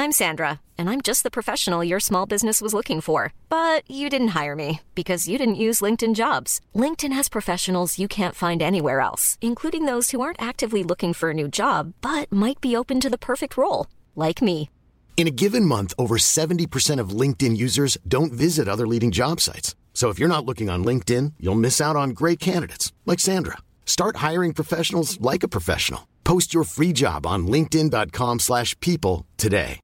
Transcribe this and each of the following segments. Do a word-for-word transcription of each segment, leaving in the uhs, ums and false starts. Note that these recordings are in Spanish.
I'm Sandra, and I'm just the professional your small business was looking for. But you didn't hire me because you didn't use LinkedIn Jobs. LinkedIn has professionals you can't find anywhere else, including those who aren't actively looking for a new job, but might be open to the perfect role, like me. In a given month, over seventy percent of LinkedIn users don't visit other leading job sites. So if you're not looking on LinkedIn, you'll miss out on great candidates like Sandra. Start hiring professionals like a professional. Post your free job on linkedin.com slash people today.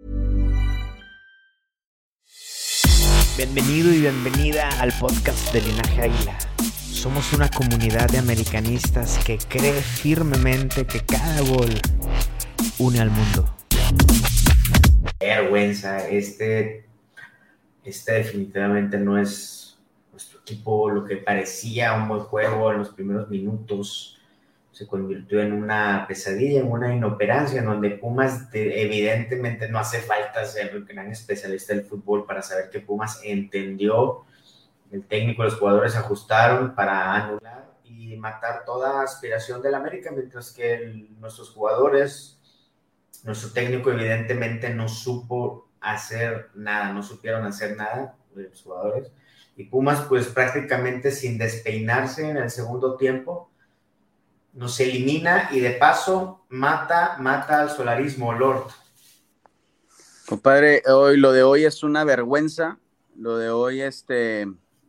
Bienvenido y bienvenida al podcast de Linaje Águila. Somos una comunidad de americanistas que cree firmemente que cada gol une al mundo. Qué vergüenza, este, este definitivamente no es nuestro equipo. Lo que parecía un buen juego en los primeros minutos se convirtió en una pesadilla, en una inoperancia, en donde Pumas de, evidentemente no hace falta ser un gran especialista del fútbol para saber que Pumas entendió, el técnico y los jugadores ajustaron para anular y matar toda aspiración del América, mientras que el, nuestros jugadores, nuestro técnico evidentemente no supo hacer nada, no supieron hacer nada los jugadores, y Pumas pues prácticamente sin despeinarse en el segundo tiempo nos elimina y de paso mata, mata al solarismo, Lord. Compadre, hoy, lo de hoy es una vergüenza. Lo de hoy, este,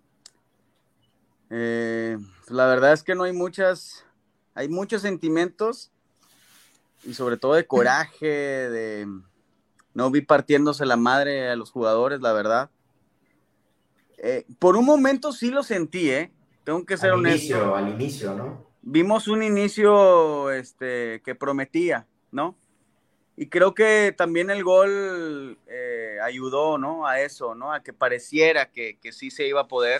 eh, la verdad es que no hay muchas, hay muchos sentimientos y sobre todo de coraje, de no vi partiéndose la madre a los jugadores, la verdad. Eh, por un momento sí lo sentí, ¿eh? Tengo que ser al honesto. Inicio, al inicio, ¿no? Vimos un inicio este, que prometía, ¿no? Y creo que también el gol eh, ayudó, ¿no? A eso, ¿no? A que pareciera que, que sí se iba a poder.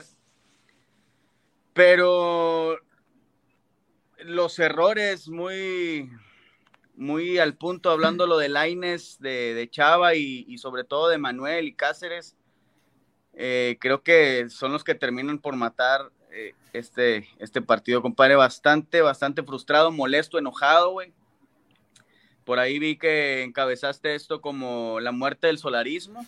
Pero los errores muy, muy al punto, hablando lo de Lainez, de, de Chava y, y sobre todo de Manuel y Cáceres, eh, creo que son los que terminan por matar Este, este partido, compadre. Bastante, bastante frustrado, molesto, enojado, güey. Por ahí vi que encabezaste esto como la muerte del solarismo.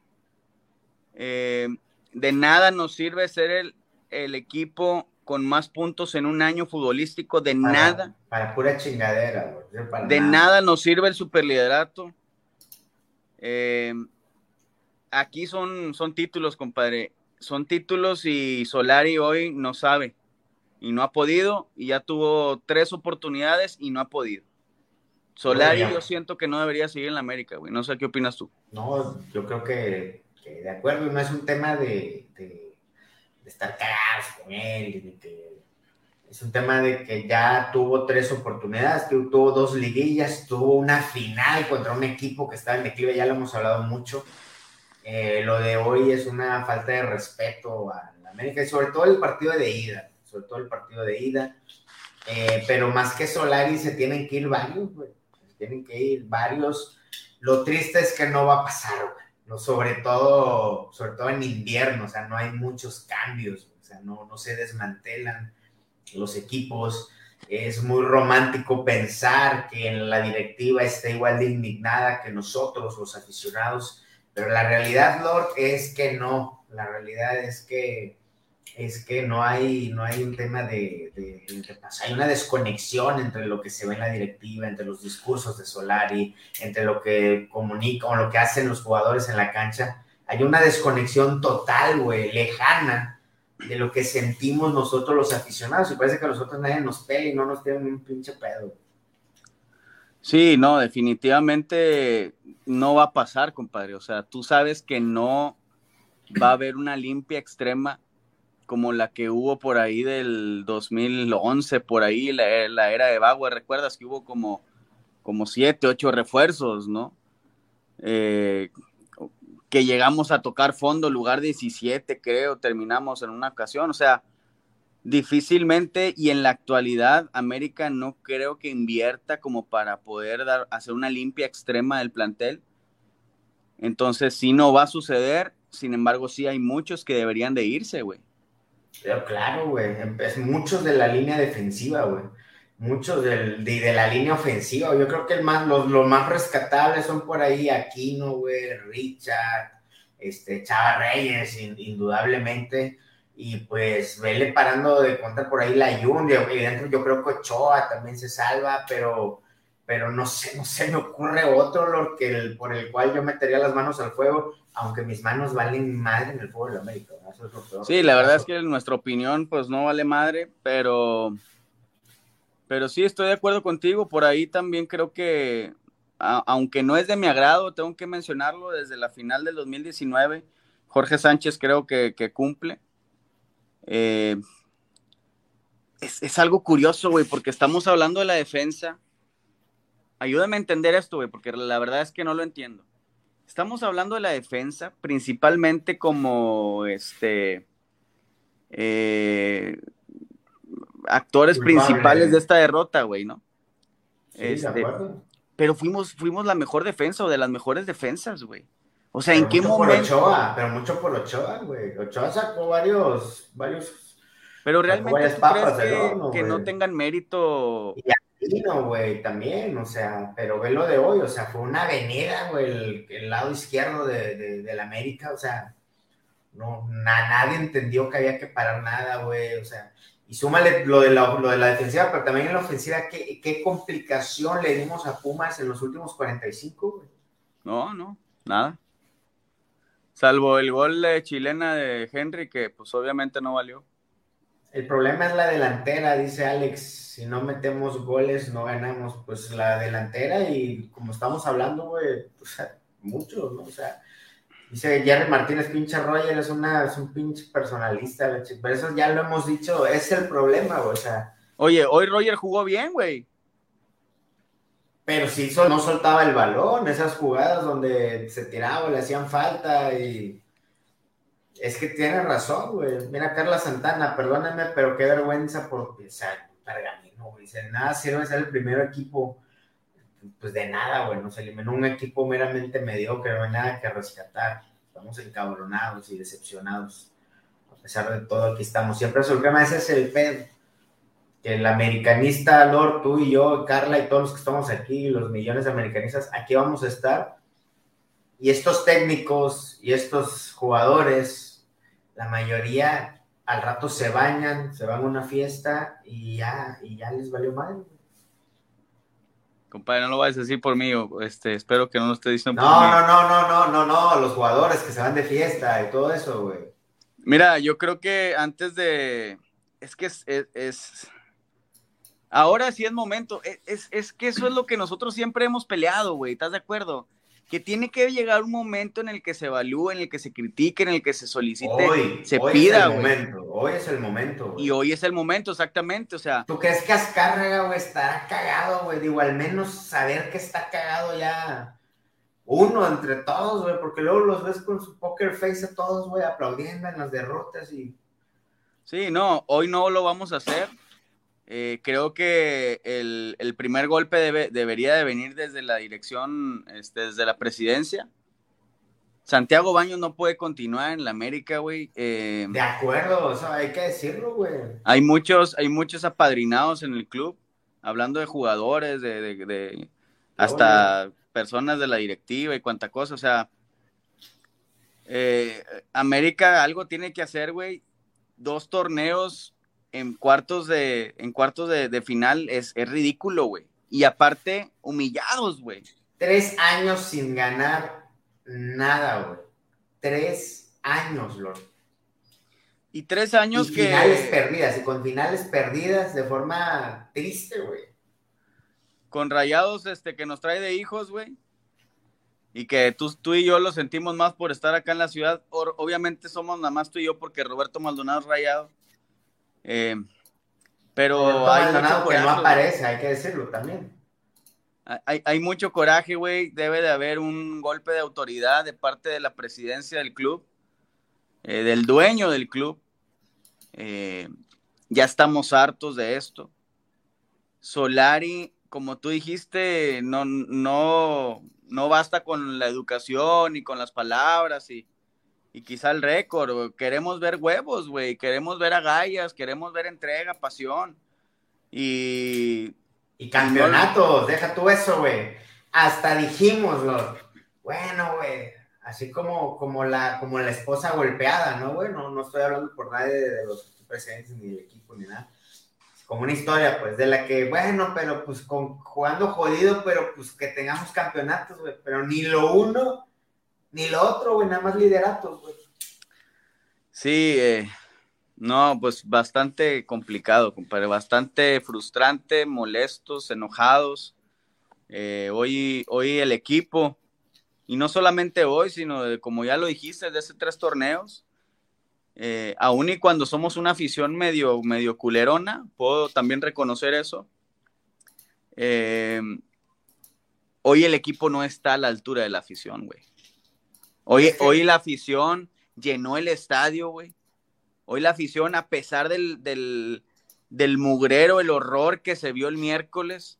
Eh, de nada nos sirve ser el, el equipo con más puntos en un año futbolístico, de para, nada. Para pura chingadera, güey. Para de nada. nada nos sirve el superliderato. Eh, aquí son, son títulos, compadre. Son títulos y Solari hoy no sabe y no ha podido, y ya tuvo tres oportunidades y no ha podido. Solari yo siento que no debería seguir en la América, güey. No sé qué opinas tú. No, yo creo que, que de acuerdo, no es un tema de, de, de estar cagados con él, de que, es un tema de que ya tuvo tres oportunidades, tuvo dos liguillas, tuvo una final contra un equipo que estaba en declive, ya lo hemos hablado mucho. Eh, lo de hoy es una falta de respeto a la América y sobre todo el partido de ida, sobre todo el partido de ida, eh, pero más que Solari se tienen que ir varios, güey, se tienen que ir varios. Lo triste es que no va a pasar, güey, no, sobre todo, sobre todo en invierno, o sea, no hay muchos cambios, o sea, no, no se desmantelan los equipos. Es muy romántico pensar que en la directiva esté igual de indignada que nosotros, los aficionados. Pero la realidad, Lord, es que no. La realidad es que es que no hay, no hay un tema de, de, de hay una desconexión entre lo que se ve en la directiva, entre los discursos de Solari, entre lo que comunica o lo que hacen los jugadores en la cancha. Hay una desconexión total, güey, lejana de lo que sentimos nosotros los aficionados, y parece que a nosotros nadie nos pela y no nos tienen un pinche pedo. Sí, no, definitivamente no va a pasar, compadre. O sea, tú sabes que no va a haber una limpia extrema como la que hubo por ahí del dos mil once, por ahí, la, la era de Bauer. ¿Recuerdas que hubo como, como siete, ocho refuerzos, no? Eh, que llegamos a tocar fondo, lugar diecisiete, creo, terminamos en una ocasión. O sea, difícilmente, y en la actualidad América no creo que invierta como para poder dar, hacer una limpia extrema del plantel. Entonces sí no va a suceder. Sin embargo, sí hay muchos que deberían de irse, güey. Pero claro, güey, es muchos de la línea defensiva, güey, muchos del, de, de la línea ofensiva. Yo creo que el más, los, los más rescatables son por ahí Aquino, güey, Richard, este, Chava Reyes, in, indudablemente. Y pues vele parando de contra por ahí la Jun, evidentemente yo creo que Ochoa también se salva, pero, pero no sé, no se me ocurre otro Lord, que el, por el cual yo metería las manos al fuego, aunque mis manos valen madre en el fútbol de América. Eso es lo peor. Sí, la verdad es que en nuestra opinión pues no vale madre, pero, pero sí estoy de acuerdo contigo. Por ahí también creo que, a, aunque no es de mi agrado, tengo que mencionarlo, desde la final del dos mil diecinueve, Jorge Sánchez creo que, que cumple. Eh, es, es algo curioso, güey, porque estamos hablando de la defensa. Ayúdame a entender esto, güey, porque la verdad es que no lo entiendo. Estamos hablando de la defensa principalmente como este eh, actores Culpable. principales de esta derrota, güey, ¿no? Sí, este, de acuerdo. Pero fuimos, fuimos la mejor defensa o de las mejores defensas, güey. O sea, pero ¿en qué mucho momento? Por Ochoa, pero mucho por Ochoa, güey. Ochoa sacó varios, varios. Pero realmente tú crees que, horno, que no tengan mérito. Y Aquino, güey, también, o sea, pero ve lo de hoy, o sea, fue una avenida, güey, el, el lado izquierdo de, de, de la América, o sea, no, na, nadie entendió que había que parar nada, güey, o sea, y súmale lo de la, lo de la defensiva, pero también en la ofensiva, ¿qué, qué complicación le dimos a Pumas en los últimos cuarenta y cinco, güey? No, no, nada. Salvo el gol de chilena de Henry, que pues obviamente no valió. El problema es la delantera, dice Alex, si no metemos goles no ganamos, pues la delantera y como estamos hablando, güey, o sea, muchos, ¿no? O sea, dice Jerry Martínez, pinche Roger, es, una, es un pinche personalista, pero eso ya lo hemos dicho, es el problema, güey, o sea. Oye, hoy Roger jugó bien, güey. Pero sí, no soltaba el balón, esas jugadas donde se tiraba, le hacían falta y... Es que tiene razón, güey. Mira, Carla Santana, perdóname, pero qué vergüenza porque, o sea, Pergamino, güey. De nada sirve ser el primer equipo, pues de nada, güey. Nos eliminó un equipo meramente mediocre, no hay nada que rescatar. Estamos encabronados y decepcionados. A pesar de todo, aquí estamos. Siempre es el problema, ese es el pedo. Que el americanista, Lord, tú y yo, Carla y todos los que estamos aquí, los millones de americanistas, aquí vamos a estar. Y estos técnicos y estos jugadores, la mayoría al rato se bañan, se van a una fiesta y ya, y ya les valió mal. Compadre, no lo vayas a decir por mí, este, espero que no lo esté diciendo no, por mí. No, no, no, no, no, no, los jugadores que se van de fiesta y todo eso, güey. Mira, yo creo que antes de... Es que es... es, es... Ahora sí es momento. Es, es, es que eso es lo que nosotros siempre hemos peleado, güey, ¿estás de acuerdo? Que tiene que llegar un momento en el que se evalúe, en el que se critique, en el que se solicite, hoy, se hoy pida, güey. Momento, hoy es el momento, güey. Y hoy es el momento, exactamente, o sea... ¿Tú crees que Azcárraga, güey, estará cagado, güey? Digo, al menos saber que está cagado ya uno entre todos, güey, porque luego los ves con su poker face a todos, güey, aplaudiendo en las derrotas y... Sí, no, hoy no lo vamos a hacer. Eh, creo que el, el primer golpe debe, debería de venir desde la dirección, este, desde la presidencia. Santiago Baños no puede continuar en la América, güey. Eh, de acuerdo, o sea, hay que decirlo, güey. Hay muchos, hay muchos apadrinados en el club, hablando de jugadores, de, de, de hasta oye. personas de la directiva y cuanta cosa. O sea, eh, América algo tiene que hacer, güey. Dos torneos en cuartos de, en cuartos de, de final es, es ridículo, güey. Y aparte, humillados, güey. Tres años sin ganar nada, güey. Tres años, Lord. Y tres años y que... finales perdidas, y con finales perdidas de forma triste, güey. Con Rayados, este, que nos trae de hijos, güey. Y que tú, tú y yo lo sentimos más por estar acá en la ciudad. O, obviamente somos nada más tú y yo porque Roberto Maldonado es Rayado. Eh, pero hay mucho coraje, que no aparece, hay que decirlo también. Hay, hay mucho coraje, güey. Debe de haber un golpe de autoridad de parte de la presidencia del club, eh, del dueño del club. Eh, ya estamos hartos de esto. Solari, como tú dijiste, no, no, no basta con la educación y con las palabras y Y quizá el récord, queremos ver huevos, güey, queremos ver agallas, queremos ver entrega, pasión. Y Y campeonatos, deja tú eso, güey. Hasta dijimos, lo, bueno, güey, así como, como, la, como la esposa golpeada, ¿no, güey? No, no estoy hablando por nadie de, de los presidentes, ni del equipo, ni nada. Como una historia, pues, de la que, bueno, pero pues con, jugando jodido, pero pues que tengamos campeonatos, güey. Pero ni lo uno, ni lo otro, güey, nada más lideratos, güey. Sí, eh, no, pues bastante complicado, compadre, bastante frustrante, molestos, enojados. Eh, hoy, hoy el equipo, y no solamente hoy, sino de, como ya lo dijiste, de hace tres torneos, eh, aún y cuando somos una afición medio, medio culerona, puedo también reconocer eso. Eh, hoy el equipo no está a la altura de la afición, güey. Hoy, Es que... hoy la afición llenó el estadio, güey. Hoy la afición, a pesar del, del, del mugrero, el horror que se vio el miércoles,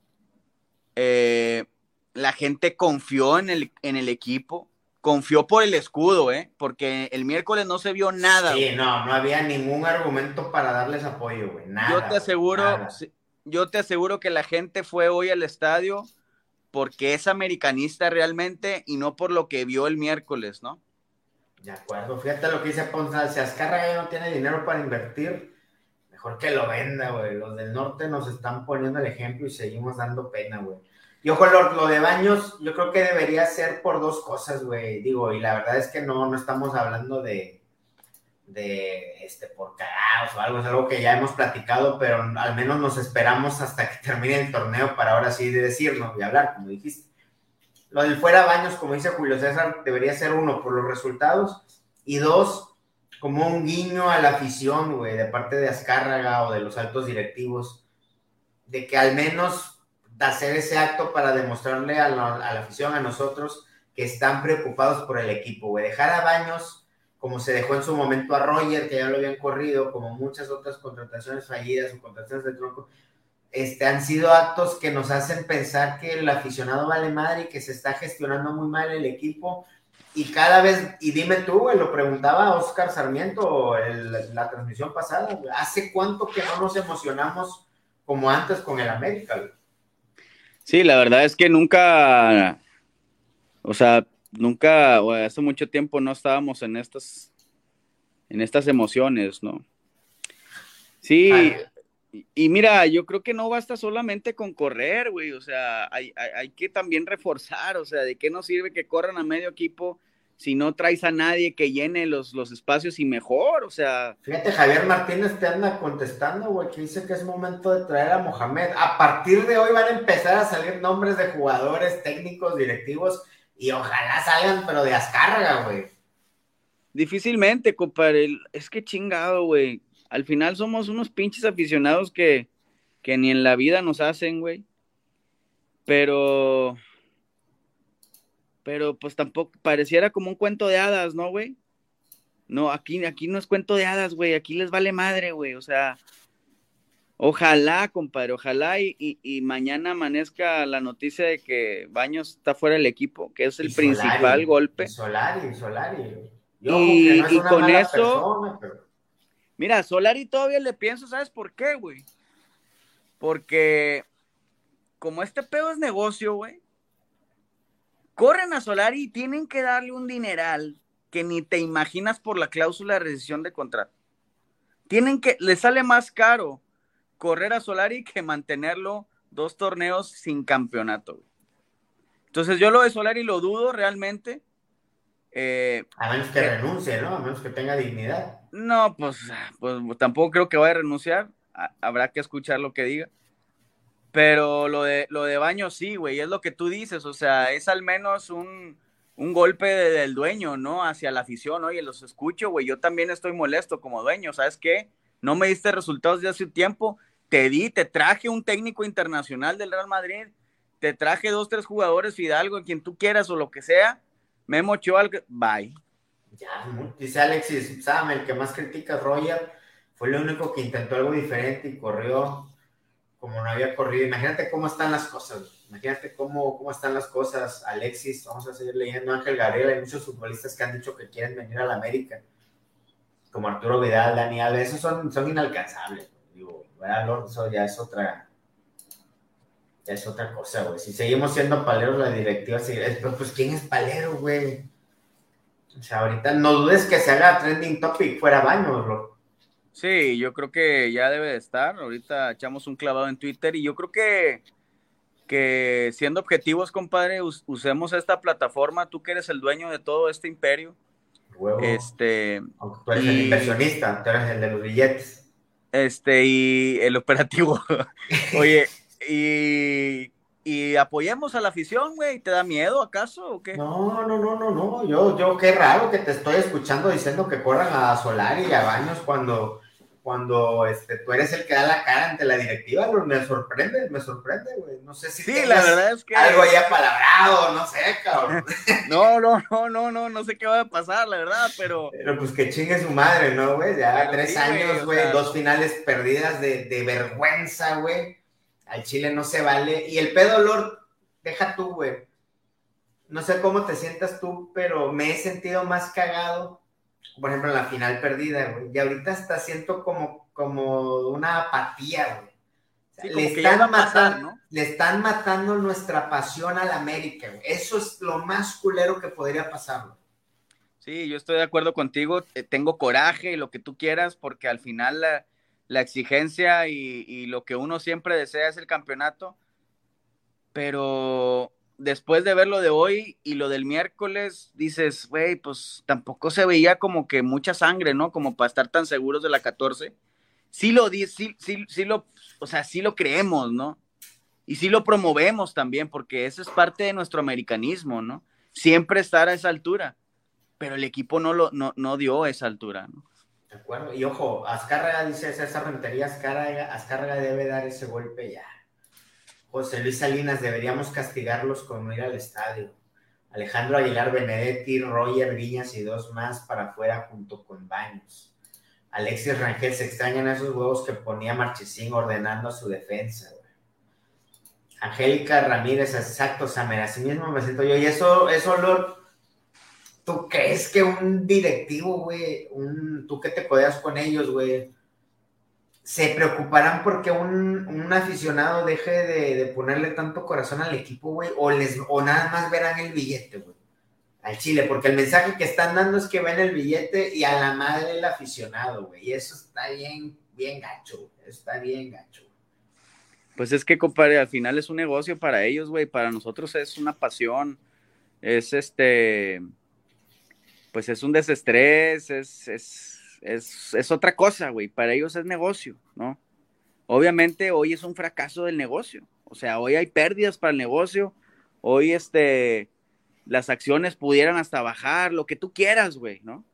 eh, la gente confió en el, en el equipo, confió por el escudo, ¿eh? Porque el miércoles no se vio nada. Sí, güey. no, no había ningún argumento para darles apoyo, güey. Nada. Yo te aseguro, nada. yo te aseguro que la gente fue hoy al estadio porque es americanista realmente y no por lo que vio el miércoles, ¿no? De acuerdo, fíjate lo que dice Ponce, si Azcárraga ya no tiene dinero para invertir, mejor que lo venda, güey. Los del norte nos están poniendo el ejemplo y seguimos dando pena, güey. Y ojo, lo, lo de Baños, yo creo que debería ser por dos cosas, güey. Digo, y la verdad es que no, no estamos hablando de, de, este, por cagados o algo, es algo que ya hemos platicado, pero al menos nos esperamos hasta que termine el torneo para ahora sí decirnos y hablar, como dijiste. Lo del fuera Baños, como dice Julio César, debería ser uno, por los resultados, y dos, como un guiño a la afición, güey, de parte de Azcárraga o de los altos directivos, de que al menos hacer ese acto para demostrarle a la, a la afición, a nosotros, que están preocupados por el equipo, güey. Dejar a Baños, como se dejó en su momento a Roger, que ya lo habían corrido, como muchas otras contrataciones fallidas o contrataciones de tronco, Este, han sido actos que nos hacen pensar que el aficionado vale madre y que se está gestionando muy mal el equipo, y cada vez, y dime tú, güey, lo preguntaba Oscar Sarmiento en la transmisión pasada, güey, ¿hace cuánto que no nos emocionamos como antes con el América, güey? Sí, la verdad es que nunca, o sea, nunca, güey, hace mucho tiempo no estábamos en estas, en estas emociones, ¿no? Sí. Ay. Y mira, yo creo que no basta solamente con correr, güey, o sea, hay, hay, hay que también reforzar, o sea, ¿de qué nos sirve que corran a medio equipo si no traes a nadie que llene los, los espacios y mejor, o sea? Fíjate, Javier Martínez te anda contestando, güey, que dice que es momento de traer a Mohamed. A partir de hoy van a empezar a salir nombres de jugadores, técnicos, directivos, y ojalá salgan, pero de Azcárraga, güey. Difícilmente, compadre, es que chingado, güey. Al final somos unos pinches aficionados que, que ni en la vida nos hacen, güey. Pero, pero pues tampoco, pareciera como un cuento de hadas, ¿no, güey? No, aquí, aquí no es cuento de hadas, güey. Aquí les vale madre, güey. O sea, ojalá, compadre, ojalá y, y, y mañana amanezca la noticia de que Baños está fuera del equipo, que es el y principal Solari, golpe. Y Solari, Solari. Yo, y, que no es y una con mala eso... persona, pero... Mira, Solari todavía le pienso, ¿sabes por qué, güey? Porque como este pedo es negocio, güey, corren a Solari y tienen que darle un dineral que ni te imaginas por la cláusula de rescisión de contrato. Tienen que, le sale más caro correr a Solari que mantenerlo dos torneos sin campeonato, güey. Entonces yo lo de Solari lo dudo realmente. Eh, a menos que eh, renuncie, ¿no? A menos que tenga dignidad. No, pues, pues tampoco creo que vaya a renunciar. Habrá que escuchar lo que diga. Pero lo de, lo de Baños sí, güey, es lo que tú dices. O sea, es al menos un, un golpe de, del dueño, ¿no? Hacia la afición. Oye, los escucho, güey. Yo también estoy molesto como dueño. ¿Sabes qué? No me diste resultados de hace un tiempo. Te di, te traje un técnico internacional del Real Madrid. Te traje dos, tres jugadores, Fidalgo, quien tú quieras o lo que sea. Memo Ochoa, bye. Ya, dice Alexis Sam, el que más critica a Roger, fue el único que intentó algo diferente y corrió como no había corrido. Imagínate cómo están las cosas, imagínate cómo, cómo están las cosas, Alexis. Vamos a seguir leyendo. Ángel Gabriel, hay muchos futbolistas que han dicho que quieren venir a la América, como Arturo Vidal, Dani Alves, esos son, son inalcanzables. Digo, ¿verdad, Lord? Eso ya es otra, es otra cosa, güey. Si seguimos siendo paleros, la directiva sigue, pero pues ¿quién es palero, güey? O sea, ahorita no dudes que se haga trending topic fuera Baños, bro. Sí, yo creo que ya debe de estar. Ahorita echamos un clavado en Twitter y yo creo que, que siendo objetivos, compadre, us, usemos esta plataforma. Tú que eres el dueño de todo este imperio. Huevo. Este, Aunque tú eres y, el inversionista, tú eres el de los billetes. Este, y el operativo. Oye, y, y apoyemos a la afición, güey. ¿Te da miedo acaso o qué? No, no, no, no, no. Yo, yo, qué raro que te estoy escuchando diciendo que corran a Solari y a Baños cuando, cuando este, tú eres el que da la cara ante la directiva. Me sorprende, me sorprende, güey. No sé si sí, la verdad es que algo ahí apalabrado, no sé, cabrón. No, no, no, no, no, no sé qué va a pasar, la verdad, pero... Pero pues que chingue su madre, ¿no, güey? Ya pero tres sí, años, güey, o sea... dos finales perdidas de, de vergüenza, güey. Al Chile no se vale. Y el pedo, Lord, deja tú, güey. No sé cómo te sientas tú, pero me he sentido más cagado, por ejemplo, en la final perdida, güey. Y ahorita hasta siento como, como una apatía, güey. O sea, sí, le, están matando, pasar, ¿no? le están matando nuestra pasión a la América, güey. Eso es lo más culero que podría pasar, güey. Sí, yo estoy de acuerdo contigo. Tengo coraje y lo que tú quieras, porque al final la, la exigencia y, y lo que uno siempre desea es el campeonato. Pero después de ver lo de hoy y lo del miércoles, dices, güey, pues tampoco se veía como que mucha sangre, ¿no? Como para estar tan seguros de la catorce. Sí lo di, sí, sí, sí lo, o sea, sí lo creemos, ¿no? Y sí lo promovemos también, porque eso es parte de nuestro americanismo, ¿no? Siempre estar a esa altura, pero el equipo no lo, no, no dio esa altura, ¿no? De acuerdo, y ojo, Azcárraga dice César Rentería, Azcárraga, Azcárraga debe dar ese golpe ya. José Luis Salinas, deberíamos castigarlos con no ir al estadio. Alejandro Aguilar, Benedetti, Roger Viñas y dos más para afuera junto con Baños. Alexis Rangel, se extrañan esos huevos que ponía Marchesín ordenando a su defensa, güey. Angélica Ramírez, exacto, Samer, así mismo me siento yo. Y eso, eso, Lord, ¿tú crees que un directivo, güey, un, tú que te codeas con ellos, güey, se preocuparán porque un, un aficionado deje de, de ponerle tanto corazón al equipo, güey, o, les, o nada más verán el billete, güey, al Chile? Porque el mensaje que están dando es que ven el billete y a la madre el aficionado, güey, y eso está bien, bien gacho, güey, está bien gacho. Pues es que, compadre, al final es un negocio para ellos, güey, para nosotros es una pasión, es este, pues es un desestrés, es, es, es, es otra cosa, güey, para ellos es negocio, ¿no? Obviamente hoy es un fracaso del negocio, o sea, hoy hay pérdidas para el negocio, hoy este, las acciones pudieran hasta bajar, lo que tú quieras, güey, ¿no?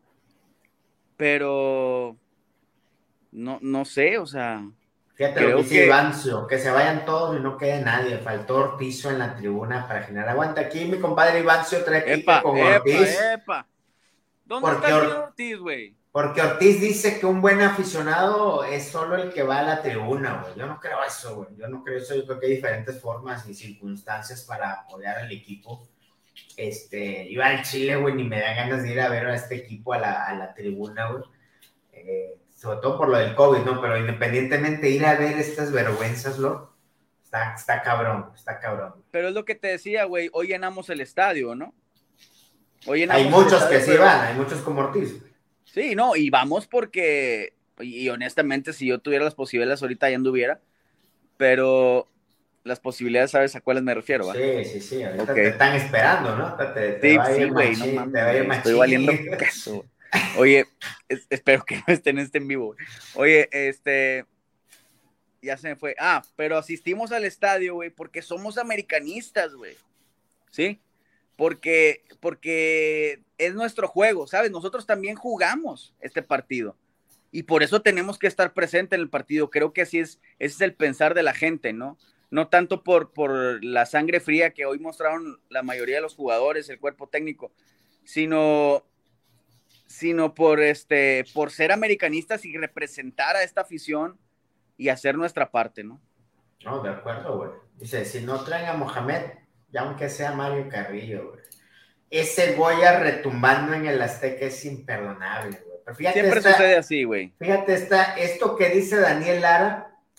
Pero, no, no sé, o sea... Fíjate lo que dice Ivancio, que se vayan todos y no quede nadie. Faltó Ortiz en la tribuna para generar aguanta. Aquí mi compadre Ivancio trae aquí con epa, Ortiz. Epa. ¿Dónde está el señor Ortiz, güey? Porque Ortiz dice que un buen aficionado es solo el que va a la tribuna, güey. Yo no creo eso, güey. Yo no creo eso. Yo creo que hay diferentes formas y circunstancias para apoyar al equipo. Este, iba al Chile, güey, ni me da ganas de ir a ver a este equipo a la, a la tribuna, güey. Eh, sobre todo por lo del COVID, ¿no? Pero independientemente ir a ver estas vergüenzas, ¿lo? Está, está cabrón, está cabrón. Pero es lo que te decía, güey, hoy llenamos el estadio, ¿no? Hoy llenamos hay muchos estadio, que sí pero... van, hay muchos como Ortiz. Sí, no, y vamos porque, y, y honestamente, si yo tuviera las posibilidades ahorita ya anduviera, pero las posibilidades, ¿sabes a cuáles me refiero? ¿Va? Sí, sí, sí, ahorita okay. Te están esperando, ¿no? Te, te sí, va sí, güey, no mames, te va a ir estoy valiendo caso. Oye, es, espero que no estén, estén en vivo. Oye, este, ya se me fue. Ah, pero asistimos al estadio, güey, porque somos americanistas, güey. ¿Sí? Porque, porque es nuestro juego, ¿sabes? Nosotros también jugamos este partido. Y por eso tenemos que estar presente en el partido. Creo que así es, ese es el pensar de la gente, ¿no? No tanto por, por la sangre fría que hoy mostraron la mayoría de los jugadores, el cuerpo técnico, sino... sino por este, por ser americanistas y representar a esta afición y hacer nuestra parte, ¿no? No, de acuerdo, güey. Dice, si no traen a Mohamed, ya aunque sea Mario Carrillo, güey. Ese Goya retumbando en el Azteca es imperdonable, güey. Pero fíjate siempre esta, sucede así, güey. Fíjate esta, esto que dice Daniel Lara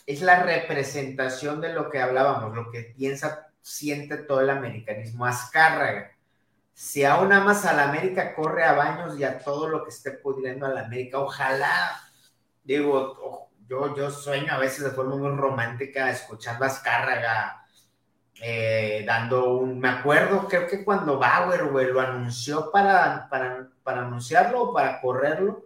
es la representación de lo que hablábamos, lo que piensa, siente todo el americanismo. Azcárraga, si aún amas a la América, corre a Baños y a todo lo que esté pudriendo a la América. Ojalá, digo, yo, yo sueño a veces de forma muy romántica escuchando a Azcárraga eh, dando un... Me acuerdo, creo que cuando Bauer, güey, lo anunció para, para, para anunciarlo o para correrlo,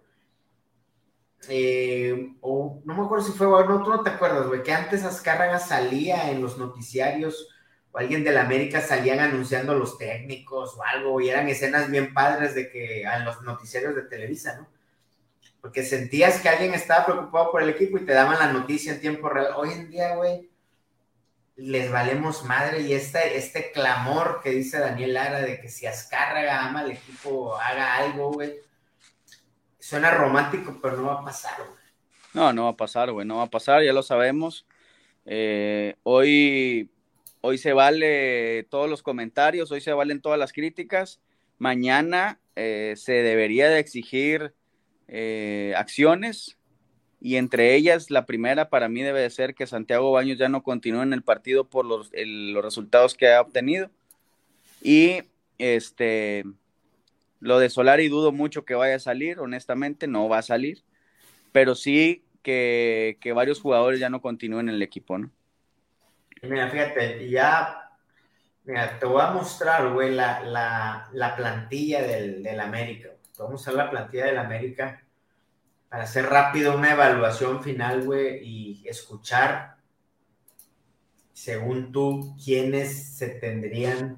Eh, o no me acuerdo si fue, no, tú no te acuerdas, güey, que antes Azcárraga salía en los noticiarios o alguien de la América salían anunciando los técnicos o algo, y eran escenas bien padres de que en los noticiarios de Televisa, ¿no? Porque sentías que alguien estaba preocupado por el equipo y te daban la noticia en tiempo real. Hoy en día, güey, les valemos madre, y este, este clamor que dice Daniel Lara de que si Azcárraga ama al equipo, haga algo, güey. Suena romántico, pero no va a pasar, güey. No, no va a pasar, güey, no va a pasar, ya lo sabemos. Eh, hoy, hoy se vale todos los comentarios, hoy se valen todas las críticas. Mañana eh, se debería de exigir eh, acciones, y entre ellas la primera para mí debe de ser que Santiago Baños ya no continúe en el partido por los, el, los resultados que ha obtenido. Y este... Lo de Solari dudo mucho que vaya a salir, honestamente, no va a salir, pero sí que, que varios jugadores ya no continúen en el equipo, ¿no? Mira, fíjate, ya, mira, te voy a mostrar, güey, la, la, la plantilla del, del América. Te voy a mostrar la plantilla del América para hacer rápido una evaluación final, güey, y escuchar, según tú, quiénes se tendrían...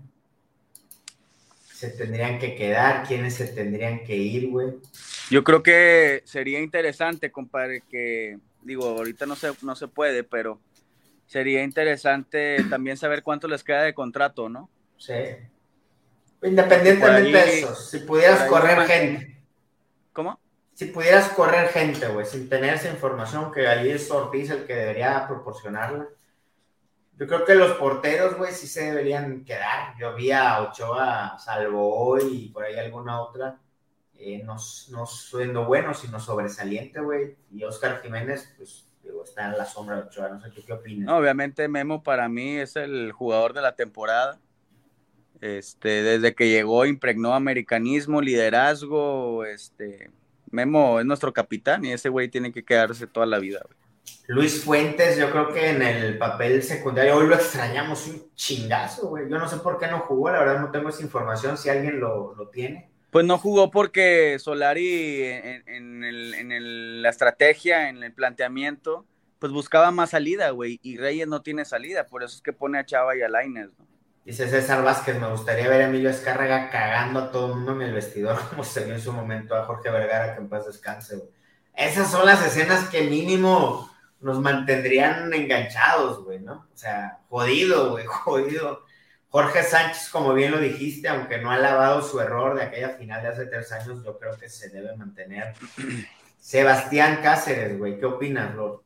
se tendrían que quedar, quiénes se tendrían que ir, güey. Yo creo que sería interesante, compadre, que, digo, ahorita no se, no se puede, pero sería interesante también saber cuánto les queda de contrato, ¿no? Sí. Independientemente ahí, de eso, si pudieras correr man... gente. ¿Cómo? Si pudieras correr gente, güey, sin tener esa información, que ahí es Ortiz el que debería proporcionarla. Yo creo que los porteros, güey, sí se deberían quedar. Yo vi a Ochoa, salvo hoy y por ahí alguna otra, eh, no, no siendo bueno, sino sobresaliente, güey. Y Óscar Jiménez, pues, digo, está en la sombra de Ochoa. No sé qué, qué opinas. No, obviamente Memo para mí es el jugador de la temporada. Este, desde que llegó impregnó americanismo, liderazgo. Este, Memo es nuestro capitán y ese güey tiene que quedarse toda la vida, güey. Luis Fuentes, yo creo que en el papel secundario hoy lo extrañamos un chingazo, güey. Yo no sé por qué no jugó, la verdad no tengo esa información, si alguien lo, lo tiene. Pues no jugó porque Solari en, en, el, en el, la estrategia, en el planteamiento, pues buscaba más salida, güey, y Reyes no tiene salida, por eso es que pone a Chava y a Lainez, ¿no? Dice César Vázquez, me gustaría ver a Emilio Azcárraga cagando a todo el mundo en el vestidor, como se vio en su momento a Jorge Vergara, que en paz descanse, güey. Esas son las escenas que mínimo nos mantendrían enganchados, güey, ¿no? O sea, jodido, güey, jodido. Jorge Sánchez, como bien lo dijiste, aunque no ha lavado su error de aquella final de hace tres años, yo creo que se debe mantener. Sebastián Cáceres, güey, ¿qué opinas, Lord?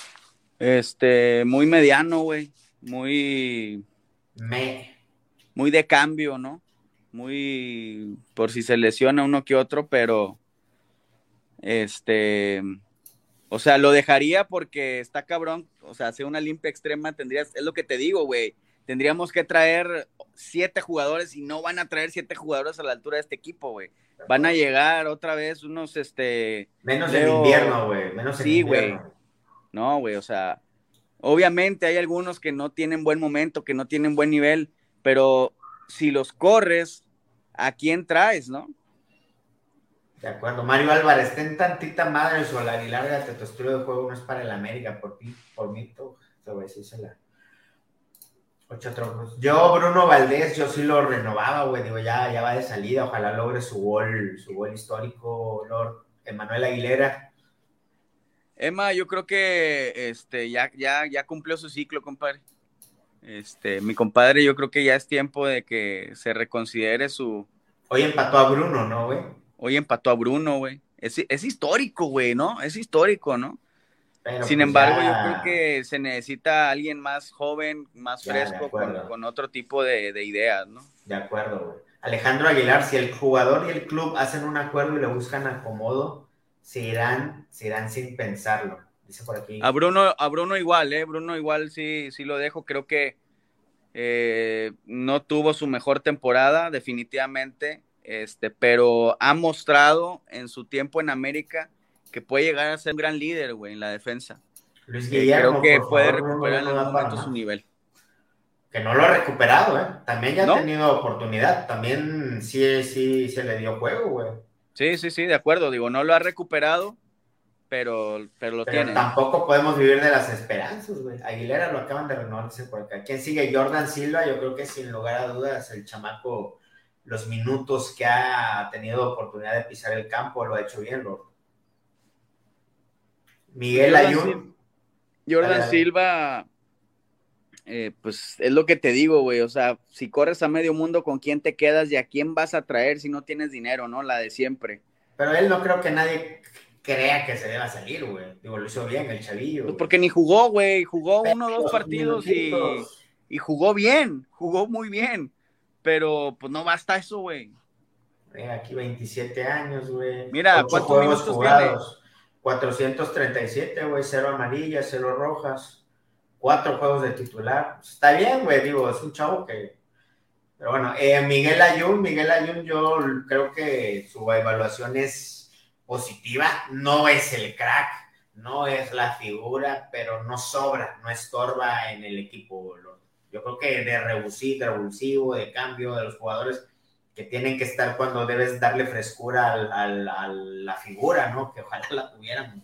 Este, muy mediano, güey, muy... Me... Muy de cambio, ¿no? Muy... por si se lesiona uno que otro, pero... Este... O sea, lo dejaría porque está cabrón, o sea, hacer una limpia extrema tendrías, es lo que te digo, güey, tendríamos que traer siete jugadores y no van a traer siete jugadores a la altura de este equipo, güey. Van a llegar otra vez unos, este... Menos Leo... en invierno, güey, menos en sí, invierno. güey. No, güey, o sea, obviamente hay algunos que no tienen buen momento, que no tienen buen nivel, pero si los corres, ¿a quién traes, no? De acuerdo. Mario Álvarez, ten tantita madre Solari, lárgate, tu estilo de juego no es para el América, por ti, por mí, tú, te voy a decir, se la... Ocho troncos. Yo, Bruno Valdés, yo sí lo renovaba, güey, digo, ya, ya va de salida, ojalá logre su gol, su gol histórico, Lord Emanuel Aguilera. Emma, yo creo que este, ya, ya, ya cumplió su ciclo, compadre. Este, mi compadre, yo creo que ya es tiempo de que se reconsidere su... Hoy empató a Bruno, ¿no, güey? Hoy empató a Bruno, güey. Es, es histórico, güey, ¿no? Es histórico, ¿no? Pero Sin pues embargo, ya... yo creo que se necesita alguien más joven, más ya, fresco, con, con otro tipo de, de ideas, ¿no? De acuerdo, güey. Alejandro Aguilar, si el jugador y el club hacen un acuerdo y le buscan acomodo, se irán, se irán sin pensarlo. dice por aquí. A Bruno, a Bruno igual, ¿eh? Bruno igual sí, sí lo dejo. Creo que eh, no tuvo su mejor temporada, definitivamente, este, pero ha mostrado en su tiempo en América que puede llegar a ser un gran líder, güey, en la defensa. Luis Eh, Guillermo, creo que por puede favor, Bruno recuperar ya en no algún da para momento su más. nivel. Que no lo ha recuperado, ¿eh? También ya ¿No? ha tenido oportunidad. También sí, sí se le dio juego, güey. Sí, sí, sí, de acuerdo. Digo, no lo ha recuperado, pero, pero lo Pero tiene. tampoco podemos vivir de las esperanzas, güey. Aguilera lo acaban de renovar, dice por acá. ¿Quién sigue? Jordan Silva. Yo creo que sin lugar a dudas el chamaco, los minutos que ha tenido oportunidad de pisar el campo, lo ha hecho bien, Lord. Miguel Jordan, Ayun. Sil- Jordan Dale, dale. Silva, eh, pues es lo que te digo, güey. O sea, si corres a medio mundo, ¿con quién te quedas y a quién vas a traer si no tienes dinero, no? La de siempre. Pero él no creo que nadie crea que se deba salir, güey. Digo, lo hizo bien el chavillo. Pues güey. porque ni jugó, güey. Jugó uno o dos Los partidos y, minutitos. y jugó bien. Jugó muy bien. Pero pues no basta eso, güey. Mira, aquí veintisiete años, güey. Mira, Ocho ¿cuántos juegos minutos jugados. cuatrocientos treinta y siete, güey. Cero amarillas, cero rojas. Cuatro juegos de titular. Está bien, güey. Digo, es un chavo que... Pero bueno, eh, Miguel Ayun. Miguel Ayun, yo creo que su evaluación es positiva. No es el crack, no es la figura, pero no sobra, no estorba en el equipo. Yo creo que de revulsivo, de revulsivo, de cambio, de los jugadores que tienen que estar cuando debes darle frescura al, al, a la figura, ¿no? Que ojalá la tuvieran.